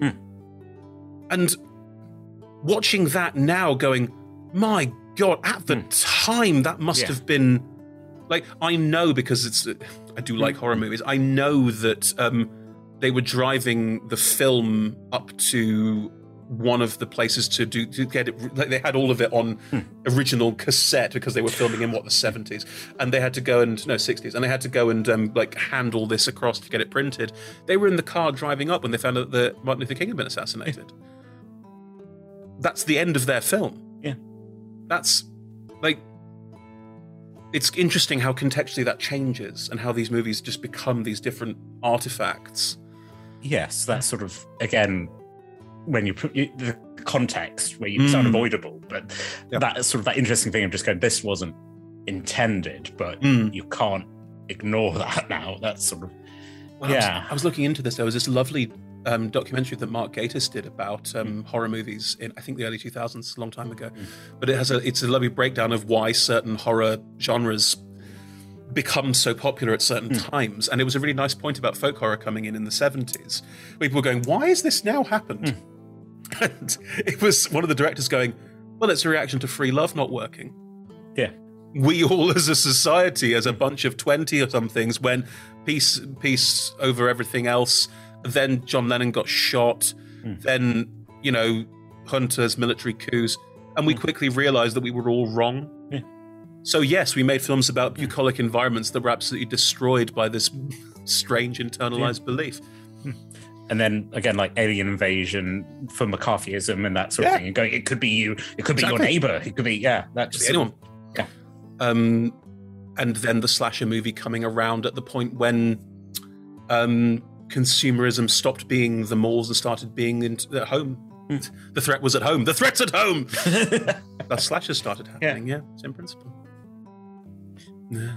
And watching that now going, my God, at the time, that must have been... Like, I know because I do like horror movies. I know that they were driving the film up to one of the places to get it, like they had all of it on original cassette because they were filming in the 70s, and they had to go and 60s, and they had to go and hand all this across to get it printed. They were in the car driving up when they found out that Martin Luther King had been assassinated. That's the end of their film. Yeah, that's like, it's interesting how contextually that changes and how these movies just become these different artifacts. Yes, that's sort of, again, when you put the context where it's unavoidable, but that's sort of that interesting thing of just going, this wasn't intended, but you can't ignore that now. That's sort of, I was looking into this. There was this lovely documentary that Mark Gatiss did about horror movies in, I think, the early 2000s, a long time ago. But it's a lovely breakdown of why certain horror genres become so popular at certain times. And it was a really nice point about folk horror coming in the 70s. People were going, why has this now happened? And it was one of the directors going, well, it's a reaction to free love not working. Yeah. We all as a society, as a bunch of 20-or-somethings, when peace over everything else, then John Lennon got shot, then, Hunter's military coups, and we quickly realized that we were all wrong. Yeah. So yes, we made films about bucolic environments that were absolutely destroyed by this strange internalized belief. And then again, like alien invasion for McCarthyism and that sort of thing. And going, it could be you, it could be your neighbor, it could be anyone. Yeah. And then the slasher movie coming around at the point when consumerism stopped being the malls and started being at home. The threat was at home. The threat's at home. The slashers started happening. Yeah, same principle. Yeah.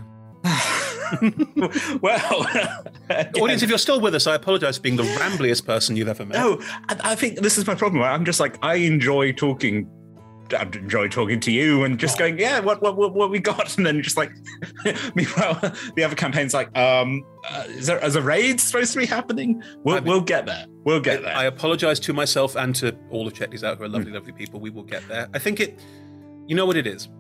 Well, audience, if you're still with us, I apologize for being the rambliest person you've ever met. No, I think this is my problem. I'm just like, I enjoy talking to you and just going, yeah, what we got, and then just like, meanwhile, the other campaign's like, is a raid supposed to be happening? We'll get there. We'll get there. I apologize to myself and to all of Check Out, who are lovely, lovely people. We will get there. I think you know what it is.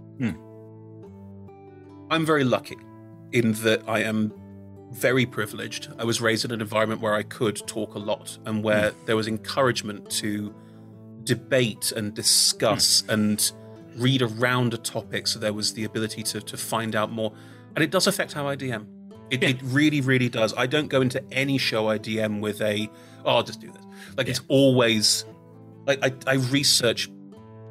I'm very lucky in that I am very privileged. I was raised in an environment where I could talk a lot and where there was encouragement to debate and discuss and read around a topic, so there was the ability to find out more. And it does affect how I DM. It really, really does. I don't go into any show I DM with I'll just do this. Like, it's always, like, I research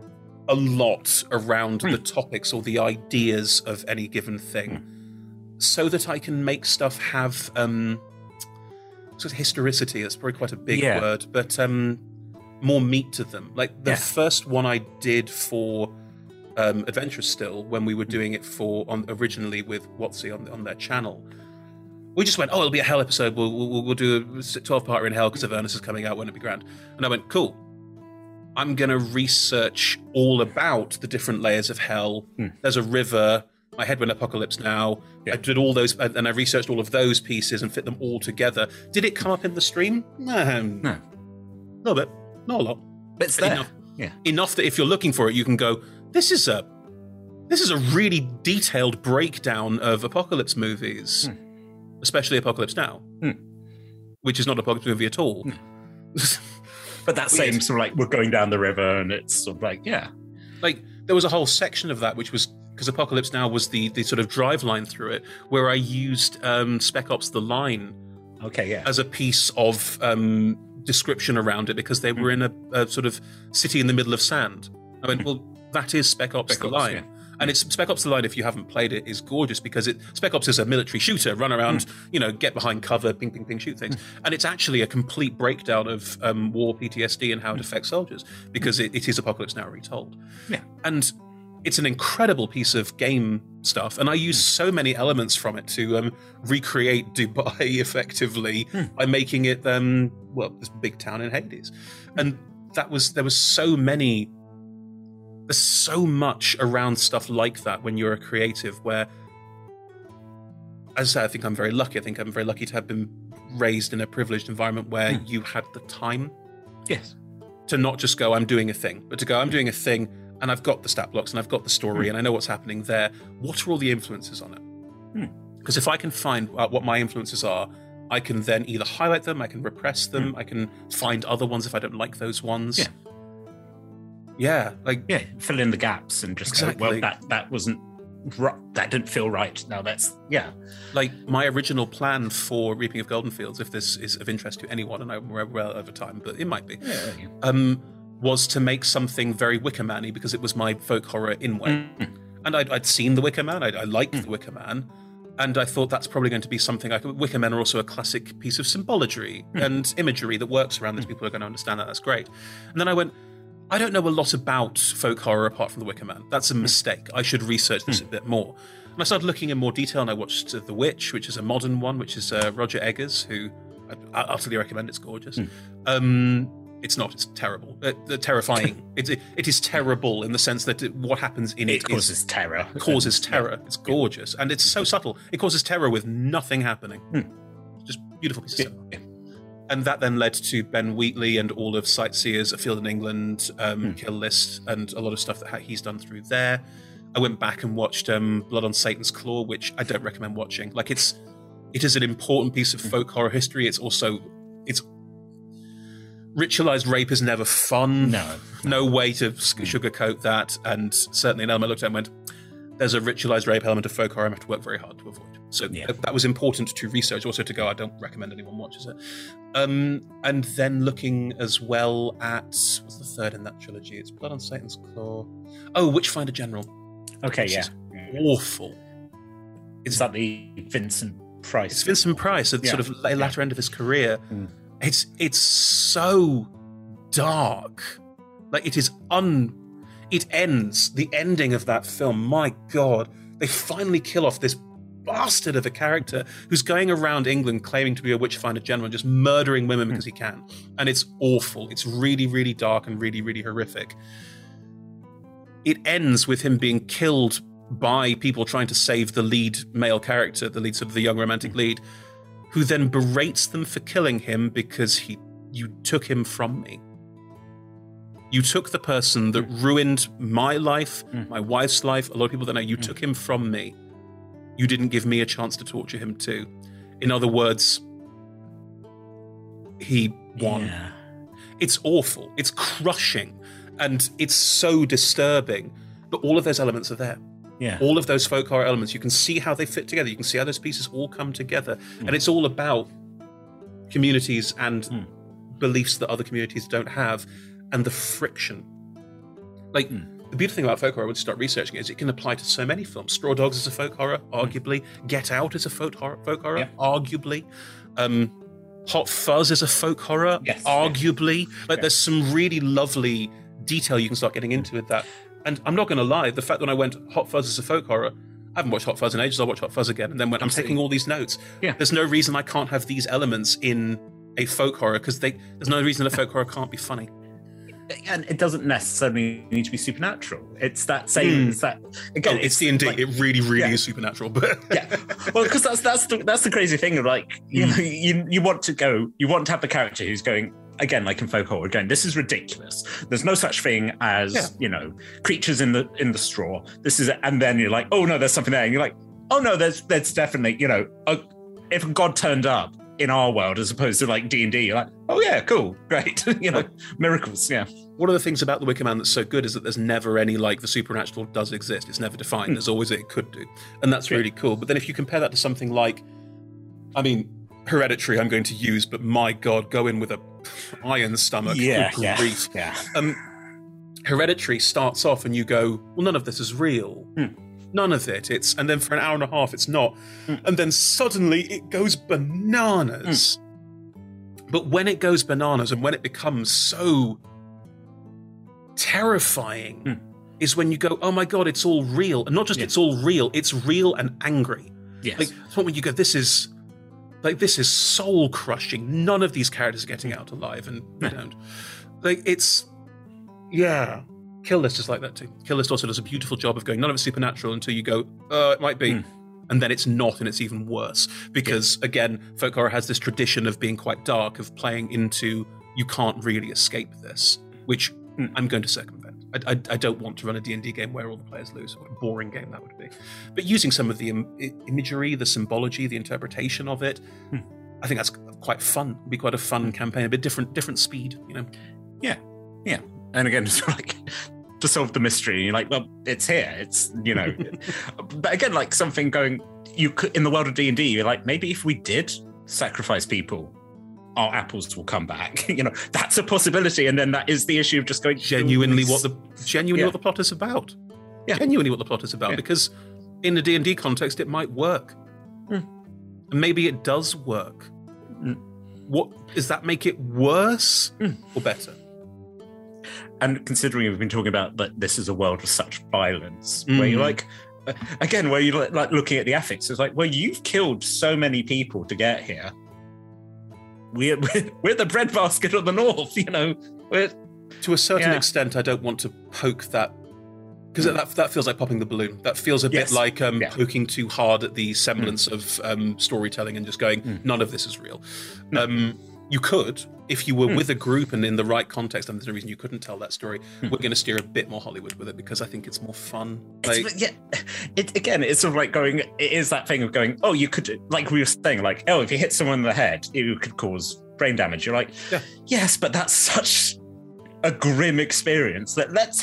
a lot around the topics or the ideas of any given thing, so that I can make stuff have sort of historicity. That's probably quite a big word, but more meat to them. Like the first one I did for Adventurous Still, when we were doing it originally with WotC on their channel, we just went, oh, it'll be a Hell episode. We'll do a 12-parter in Hell because Avernus is coming out. Won't it be grand? And I went, cool. I'm going to research all about the different layers of Hell. There's a river. My head went Apocalypse Now. I did all those, and I researched all of those pieces and fit them all together. Did it come up in the stream? No. A little bit. Not a lot. But it's there. Enough that if you're looking for it, you can go, this is a really detailed breakdown of Apocalypse movies, especially Apocalypse Now, which is not an Apocalypse movie at all. But that same sort of like, we're going down the river, and it's sort of like, like there was a whole section of that which was, because Apocalypse Now was the sort of drive line through it, where I used Spec Ops: The Line as a piece of description around it, because they were in a sort of city in the middle of sand. I went, well, that is Spec Ops: The Line. Yeah. And it's Spec Ops: The Line, if you haven't played it, is gorgeous, because Spec Ops is a military shooter, run around, get behind cover, ping, ping, ping, shoot things. And it's actually a complete breakdown of war PTSD and how it affects soldiers, because it is Apocalypse Now retold. Yeah. And it's an incredible piece of game stuff, and I use so many elements from it to recreate Dubai effectively by making it, this big town in Hades. And there's so much around stuff like that when you're a creative, where, as I said, I think I'm very lucky. I think I'm very lucky to have been raised in a privileged environment where you had the time to not just go, I'm doing a thing, but to go, I'm doing a thing, and I've got the stat blocks, and I've got the story, and I know what's happening there. What are all the influences on it? Because if I can find out what my influences are, I can then either highlight them, I can repress them, I can find other ones if I don't like those ones. Fill in the gaps and just go, well, that wasn't that didn't feel right. Now that's like my original plan for Reaping of Golden Fields, if this is of interest to anyone, and I'm well over time, but it might be, was to make something very Wicker Man-y, because it was my folk horror in way. And I'd seen The Wicker Man, I liked The Wicker Man, and I thought that's probably going to be something Wicker Men are also a classic piece of symbology and imagery that works around this. People are going to understand that. That's great. And then I went, I don't know a lot about folk horror apart from The Wicker Man. That's a mistake. I should research this a bit more. And I started looking in more detail, and I watched The Witch, which is a modern one, which is Roger Eggers, who I utterly recommend. It's gorgeous. It's not. It's terrible. Terrifying. It is terrible in the sense that what happens in it causes terror. Causes terror. It's gorgeous, and it's so subtle. It causes terror with nothing happening. Just beautiful piece of cinema. And that then led to Ben Wheatley and all of Sightseers, A Field in England, Kill List, and a lot of stuff that he's done through there. I went back and watched Blood on Satan's Claw, which I don't recommend watching. Like it is an important piece of folk horror history. It's ritualized rape is never fun. No way to sugarcoat that. And certainly an element I looked at and went, there's a ritualized rape element of folk horror I have to work very hard to avoid. So that was important to research, also to go, I don't recommend anyone watches it. And then looking as well at, what's the third in that trilogy? It's Blood on Satan's Claw. Oh, Witchfinder General. Okay, Awful. Is that the Vincent Price? It's Vincent Price at the sort of latter end of his career. It's so dark. Like it ends, the ending of that film, my God, they finally kill off this bastard of a character who's going around England claiming to be a Witchfinder General and just murdering women because he can. And it's awful. It's really, really dark and really, really horrific. It ends with him being killed by people trying to save the lead male character, the lead, sort of the young romantic lead, who then berates them for killing him because you took him from me. You took the person that ruined my life, my wife's life, a lot of people that know, you took him from me. You didn't give me a chance to torture him too. In other words, he won. Yeah. It's awful. It's crushing. And it's so disturbing. But all of those elements are there. Yeah. All of those folk horror elements, you can see how they fit together. You can see how those pieces all come together. And it's all about communities and beliefs that other communities don't have, and the friction. Like, the beautiful thing about folk horror, when you start researching it, is it can apply to so many films. Straw Dogs is a folk horror, arguably. Get Out is a folk horror, arguably. Hot Fuzz is a folk horror, arguably. Like, there's some really lovely detail you can start getting into with that. And I'm not going to lie, the fact that when I went, Hot Fuzz is a folk horror, I haven't watched Hot Fuzz in ages, I'll watch Hot Fuzz again. And then when I'm taking all these notes, there's no reason I can't have these elements in a folk horror, because there's no reason a folk horror can't be funny. And it doesn't necessarily need to be supernatural. It's that same. It's that again. It's D&D. Like, it really is supernatural. But well, because that's the crazy thing of, like, you know, you want to have the character who's going, again, like in folk horror, going, this is ridiculous. There's no such thing as you know, creatures in the straw. This is, and then you're like, oh no, there's something there, and you're like, oh no, there's definitely, you know, if a god turned up in our world as opposed to like D&D, you're like, oh yeah, cool, great, you know, miracles. One of the things about The Wicker Man that's so good is that there's never any, like, the supernatural does exist. It's never defined. There's always it could do. And that's really cool. But then if you compare that to something like, I mean, Hereditary I'm going to use, but my God, go in with a iron stomach. Grief. Hereditary starts off and you go, well, none of this is real. None of it. And then for an hour and a half, it's not. And then suddenly it goes bananas. But when it goes bananas and when it becomes so terrifying is when you go, oh my God, it's all real. And not just it's all real, it's real and angry. Like, it's when you go, this is soul crushing. None of these characters are getting out alive, and they don't. Like, it's, Kill List is like that too. Kill List also does a beautiful job of going, none of it's supernatural until you go, it might be. And then it's not, and it's even worse. Because, again, folk horror has this tradition of being quite dark, of playing into, you can't really escape this, which I'm going to circumvent. I don't want to run a D&D game where all the players lose. What a boring game that would be. But using some of the imagery, the symbology, the interpretation of it, I think that's quite fun. It'd be quite a fun campaign, a bit different speed, you know? Yeah. And again, it's like, to solve the mystery, you're like, well, it's here. It's, you know. But again, like, something going, you could, in the world of D&D, you're like, maybe if we did sacrifice people, our apples will come back. You know, that's a possibility. And then that is the issue of just going, genuinely what the plot is about. Genuinely what the plot is about. Because in the D&D context, it might work. And maybe it does work. What does that make it worse or better? And considering we've been talking about that this is a world of such violence, where you're like, again, where you're like looking at the ethics, it's like, well, you've killed so many people to get here. We're the breadbasket of the North, you know. To a certain extent, I don't want to poke that, because that feels like popping the balloon. That feels a bit like poking too hard at the semblance of storytelling and just going, none of this is real. You could, if you were with a group and in the right context, and there's no reason you couldn't tell that story, we're going to steer a bit more Hollywood with it, because I think it's more fun. Like, it's sort of like going, it is that thing of going, oh, you could, like we were saying, like, oh, if you hit someone in the head, it could cause brain damage. You're like, yes, but that's such a grim experience. Let's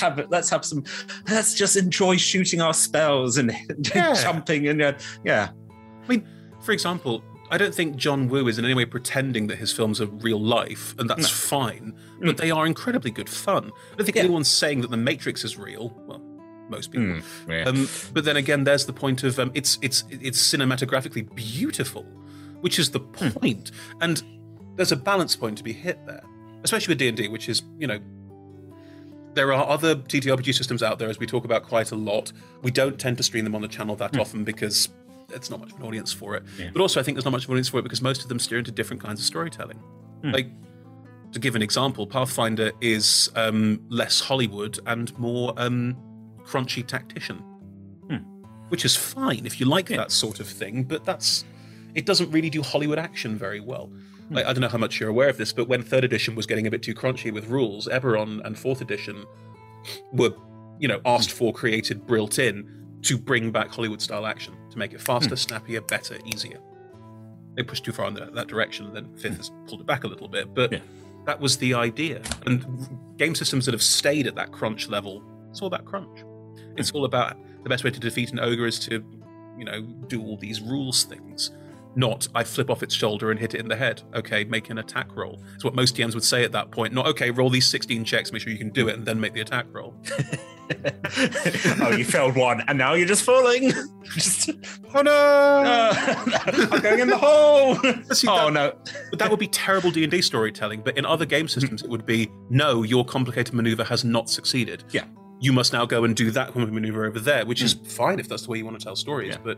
just enjoy shooting our spells and jumping and I mean, for example, I don't think John Woo is in any way pretending that his films are real life, and that's fine, but they are incredibly good fun. I don't think anyone's saying that The Matrix is real. Well, most people. But then again, there's the point of it's cinematographically beautiful, which is the point. And there's a balance point to be hit there, especially with D&D, which is, you know, there are other TTRPG systems out there, as we talk about quite a lot. We don't tend to stream them on the channel that often because it's not much of an audience for it. But also I think there's not much of an audience for it because most of them steer into different kinds of storytelling. Like, to give an example, Pathfinder is less Hollywood and more crunchy tactician, which is fine if you like that sort of thing, but it doesn't really do Hollywood action very well. Like, I don't know how much you're aware of this, but when 3rd edition was getting a bit too crunchy with rules, Eberron and 4th edition were, you know, asked for, created, built in to bring back Hollywood-style action, to make it faster, snappier, better, easier. They pushed too far in that direction, and then 5th has pulled it back a little bit, but that was the idea. And game systems that have stayed at that crunch level, it's all about crunch. It's all about the best way to defeat an ogre is to, you know, do all these rules things. Not, I flip off its shoulder and hit it in the head. Okay, make an attack roll. It's what most DMs would say at that point. Not, okay, roll these 16 checks, make sure you can do it, and then make the attack roll. Oh, you failed one, and now you're just falling. Oh no! I'm going in the hole. See, no! But that would be terrible D&D storytelling. But in other game systems, it would be, no, your complicated maneuver has not succeeded. Yeah, you must now go and do that maneuver over there, which is fine if that's the way you want to tell stories. But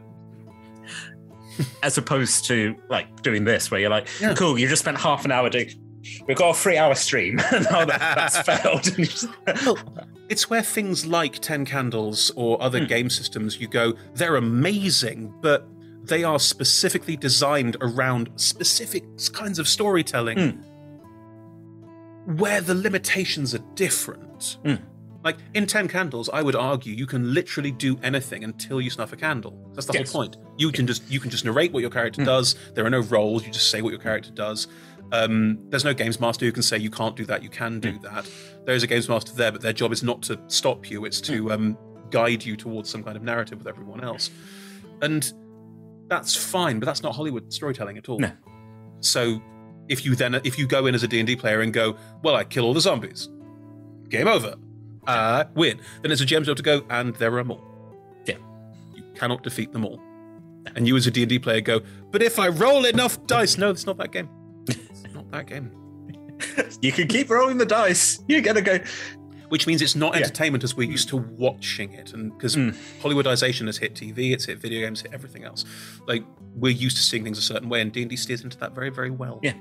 as opposed to like doing this, where you're like, cool, you just spent half an hour doing. We've got a 3-hour stream. No, that's failed. Well, it's where things like 10 Candles or other game systems, you go, they're amazing, but they are specifically designed around specific kinds of storytelling where the limitations are different. Like in 10 Candles, I would argue you can literally do anything until you snuff a candle. That's the whole point. You can just narrate what your character does. There are no roles. You just say what your character does. There's no games master who can say you can't do that, you can do that. There is a games master there, but their job is not to stop you, it's to guide you towards some kind of narrative with everyone else. And that's fine, but that's not Hollywood storytelling at all. No. So if you go in as a D&D player and go, well, I kill all the zombies, game over, win, then it's a GM's job to go, and there are more. Yeah. You cannot defeat them all. And you as a D&D player go, but if I roll enough dice, no, it's not that game. That game. You can keep rolling the dice. You're gonna go, which means it's not entertainment as we're used to watching it, and because Hollywoodization has hit TV, it's hit video games, hit everything else. Like we're used to seeing things a certain way, and D&D steers into that very, very well. Yeah.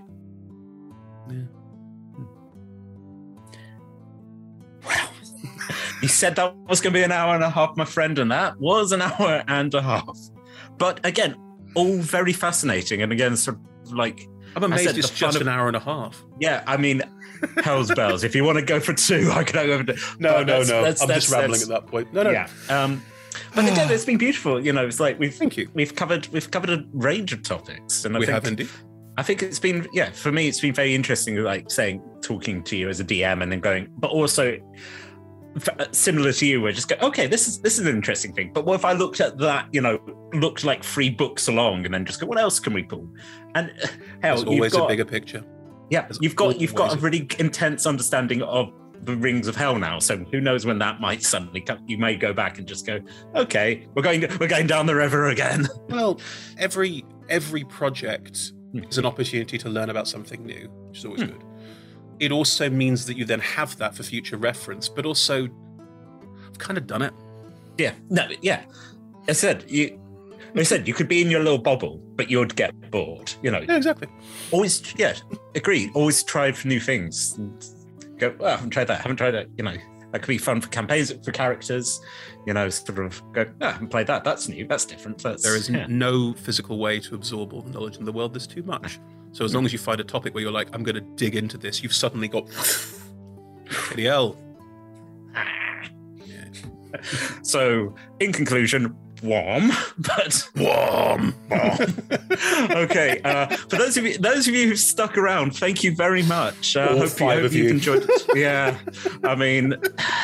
Wow. You said that was going to be an hour and a half, my friend, and that was an hour and a half. But again, all very fascinating, and again, sort of like. I'm amazed it's just an hour and a half. Yeah, I mean, hell's bells. If you want to go for 2, I could go over. No. I'm just rambling at that point. No. Yeah. But again, it's been beautiful. You know, it's like we've covered a range of topics, and I think have indeed. I think it's been for me, it's been very interesting. Like talking to you as a DM, and then going, but also. Similar to you, where just go, okay, this is an interesting thing. But what if I looked at that, looked like 3 books along, and then just go, what else can we pull? And hell, there's always a bigger picture. Yeah, you've got a really intense understanding of the Rings of Hell now. So who knows when that might suddenly come? You may go back and just go, okay, we're going down the river again. Well, every project is an opportunity to learn about something new, which is always good. It also means that you then have that for future reference, but also, I've kind of done it. Yeah. No, yeah. I said, you could be in your little bubble, but you'd get bored, Yeah, exactly. Always, agreed. Always try for new things. Go, well, I haven't tried that. That could be fun for campaigns, for characters, sort of go, I haven't played that. That's new. That's different. There is no physical way to absorb all the knowledge in the world. There's too much. So as long as you find a topic where you're like, I'm going to dig into this, you've suddenly got hell. So, in conclusion, warm. Okay. For those of you who've stuck around, thank you very much. Hope you've enjoyed it. Yeah. I mean,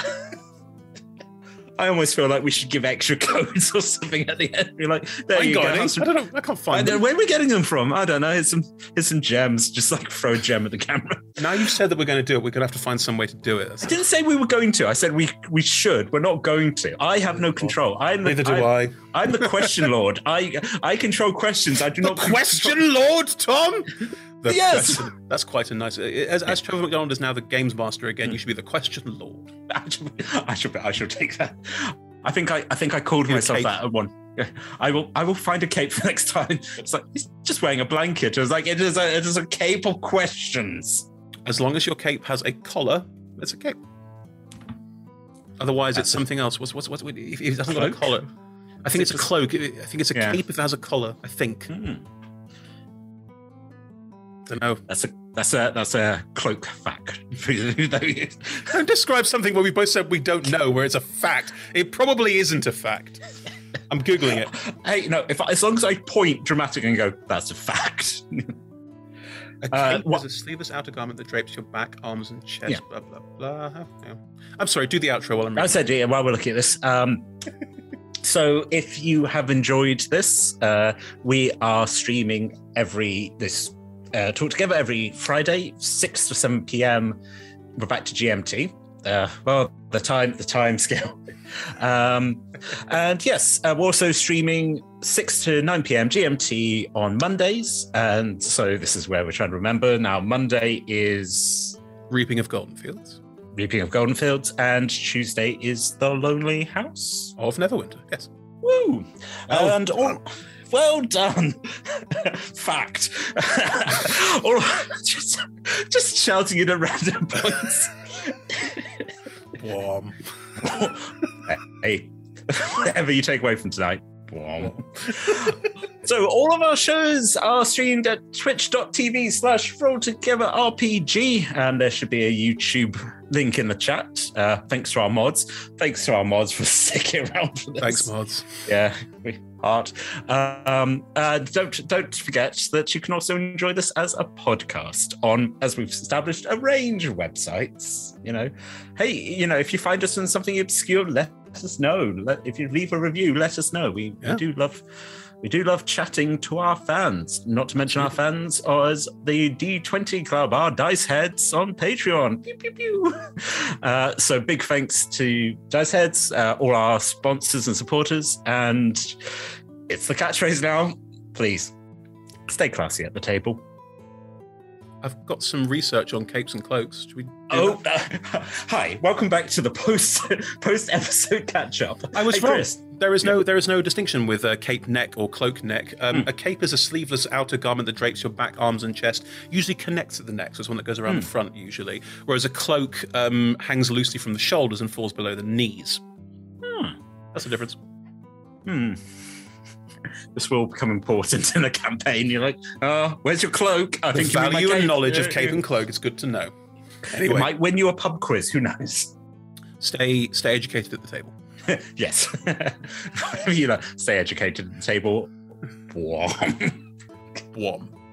I almost feel like we should give extra codes or something at the end. Be like, there you go. I don't know. I can't find them. Where are we getting them from? I don't know. Here's some gems. Just like throw a gem at the camera. Now you've said that we're going to do it. We're going to have to find some way to do it. I didn't say we were going to. I said we should. We're not going to. I have no control. Neither do I. I'm the question lord. I control questions. I do not. Question lord, Tom. Yes, that's quite a nice. As Trevor McDonald is now the games master again, you should be the question lord. I should take that. I think I called myself that at one. I will find a cape for next time. It's like he's just wearing a blanket. It was like it is a cape of questions. As long as your cape has a collar, it's a cape. Otherwise, it's something else. What's if it hasn't got a collar? I think it's a cloak. I think it's a cape if it has a collar. I think. Don't know. That's a cloak fact. Don't describe something where we both said we don't know, where it's a fact. It probably isn't a fact. I'm googling it. Hey, no. As long as I point dramatically and go, that's a fact. A cape is a sleeveless outer garment that drapes your back, arms, and chest. Yeah. Blah blah blah. Yeah. I'm sorry. Do the outro while I'm reading. I said, while we're looking at this. So if you have enjoyed this, we are streaming Talk Together every Friday, 6 to 7 p.m. We're back to GMT. The time scale. And yes, we're also streaming 6 to 9 p.m. GMT on Mondays. And so this is where we're trying to remember. Now, Monday is Reaping of Golden Fields. Reaping of Golden Fields, and Tuesday is The Lonely House Of Neverwinter, yes. Woo! And well done. Fact. just shouting it at random points. Hey, whatever you take away from tonight. So all of our shows are streamed at twitch.tv/RollTogetherRPG, and there should be a YouTube link in the chat. Thanks to our mods. Thanks to our mods for sticking around for this. Thanks, mods. Yeah, heart. Don't forget that you can also enjoy this as a podcast on, as we've established, a range of websites. Hey, if you find us in something obscure, let us know. If you leave a review, let us know. We do love chatting to our fans. Not to mention our fans as the D20 Club, our dice heads on Patreon. Pew, pew, pew. So big thanks to Dice Heads, all our sponsors and supporters. And it's the catchphrase now. Please stay classy at the table. I've got some research on capes and cloaks. Should we hi, welcome back to the post episode catch up. I was wrong. Chris. There is no distinction with a cape neck or cloak neck. A cape is a sleeveless outer garment that drapes your back, arms, and chest. Usually connects at the neck, so it's one that goes around the front usually. Whereas a cloak hangs loosely from the shoulders and falls below the knees. That's the difference. This will become important in a campaign. You're like, where's your cloak? I think value and knowledge of cape and cloak is good to know. Anyway, it might win you a pub quiz. Who knows? Stay educated at the table. Yes. Stay educated at the table. Bwom.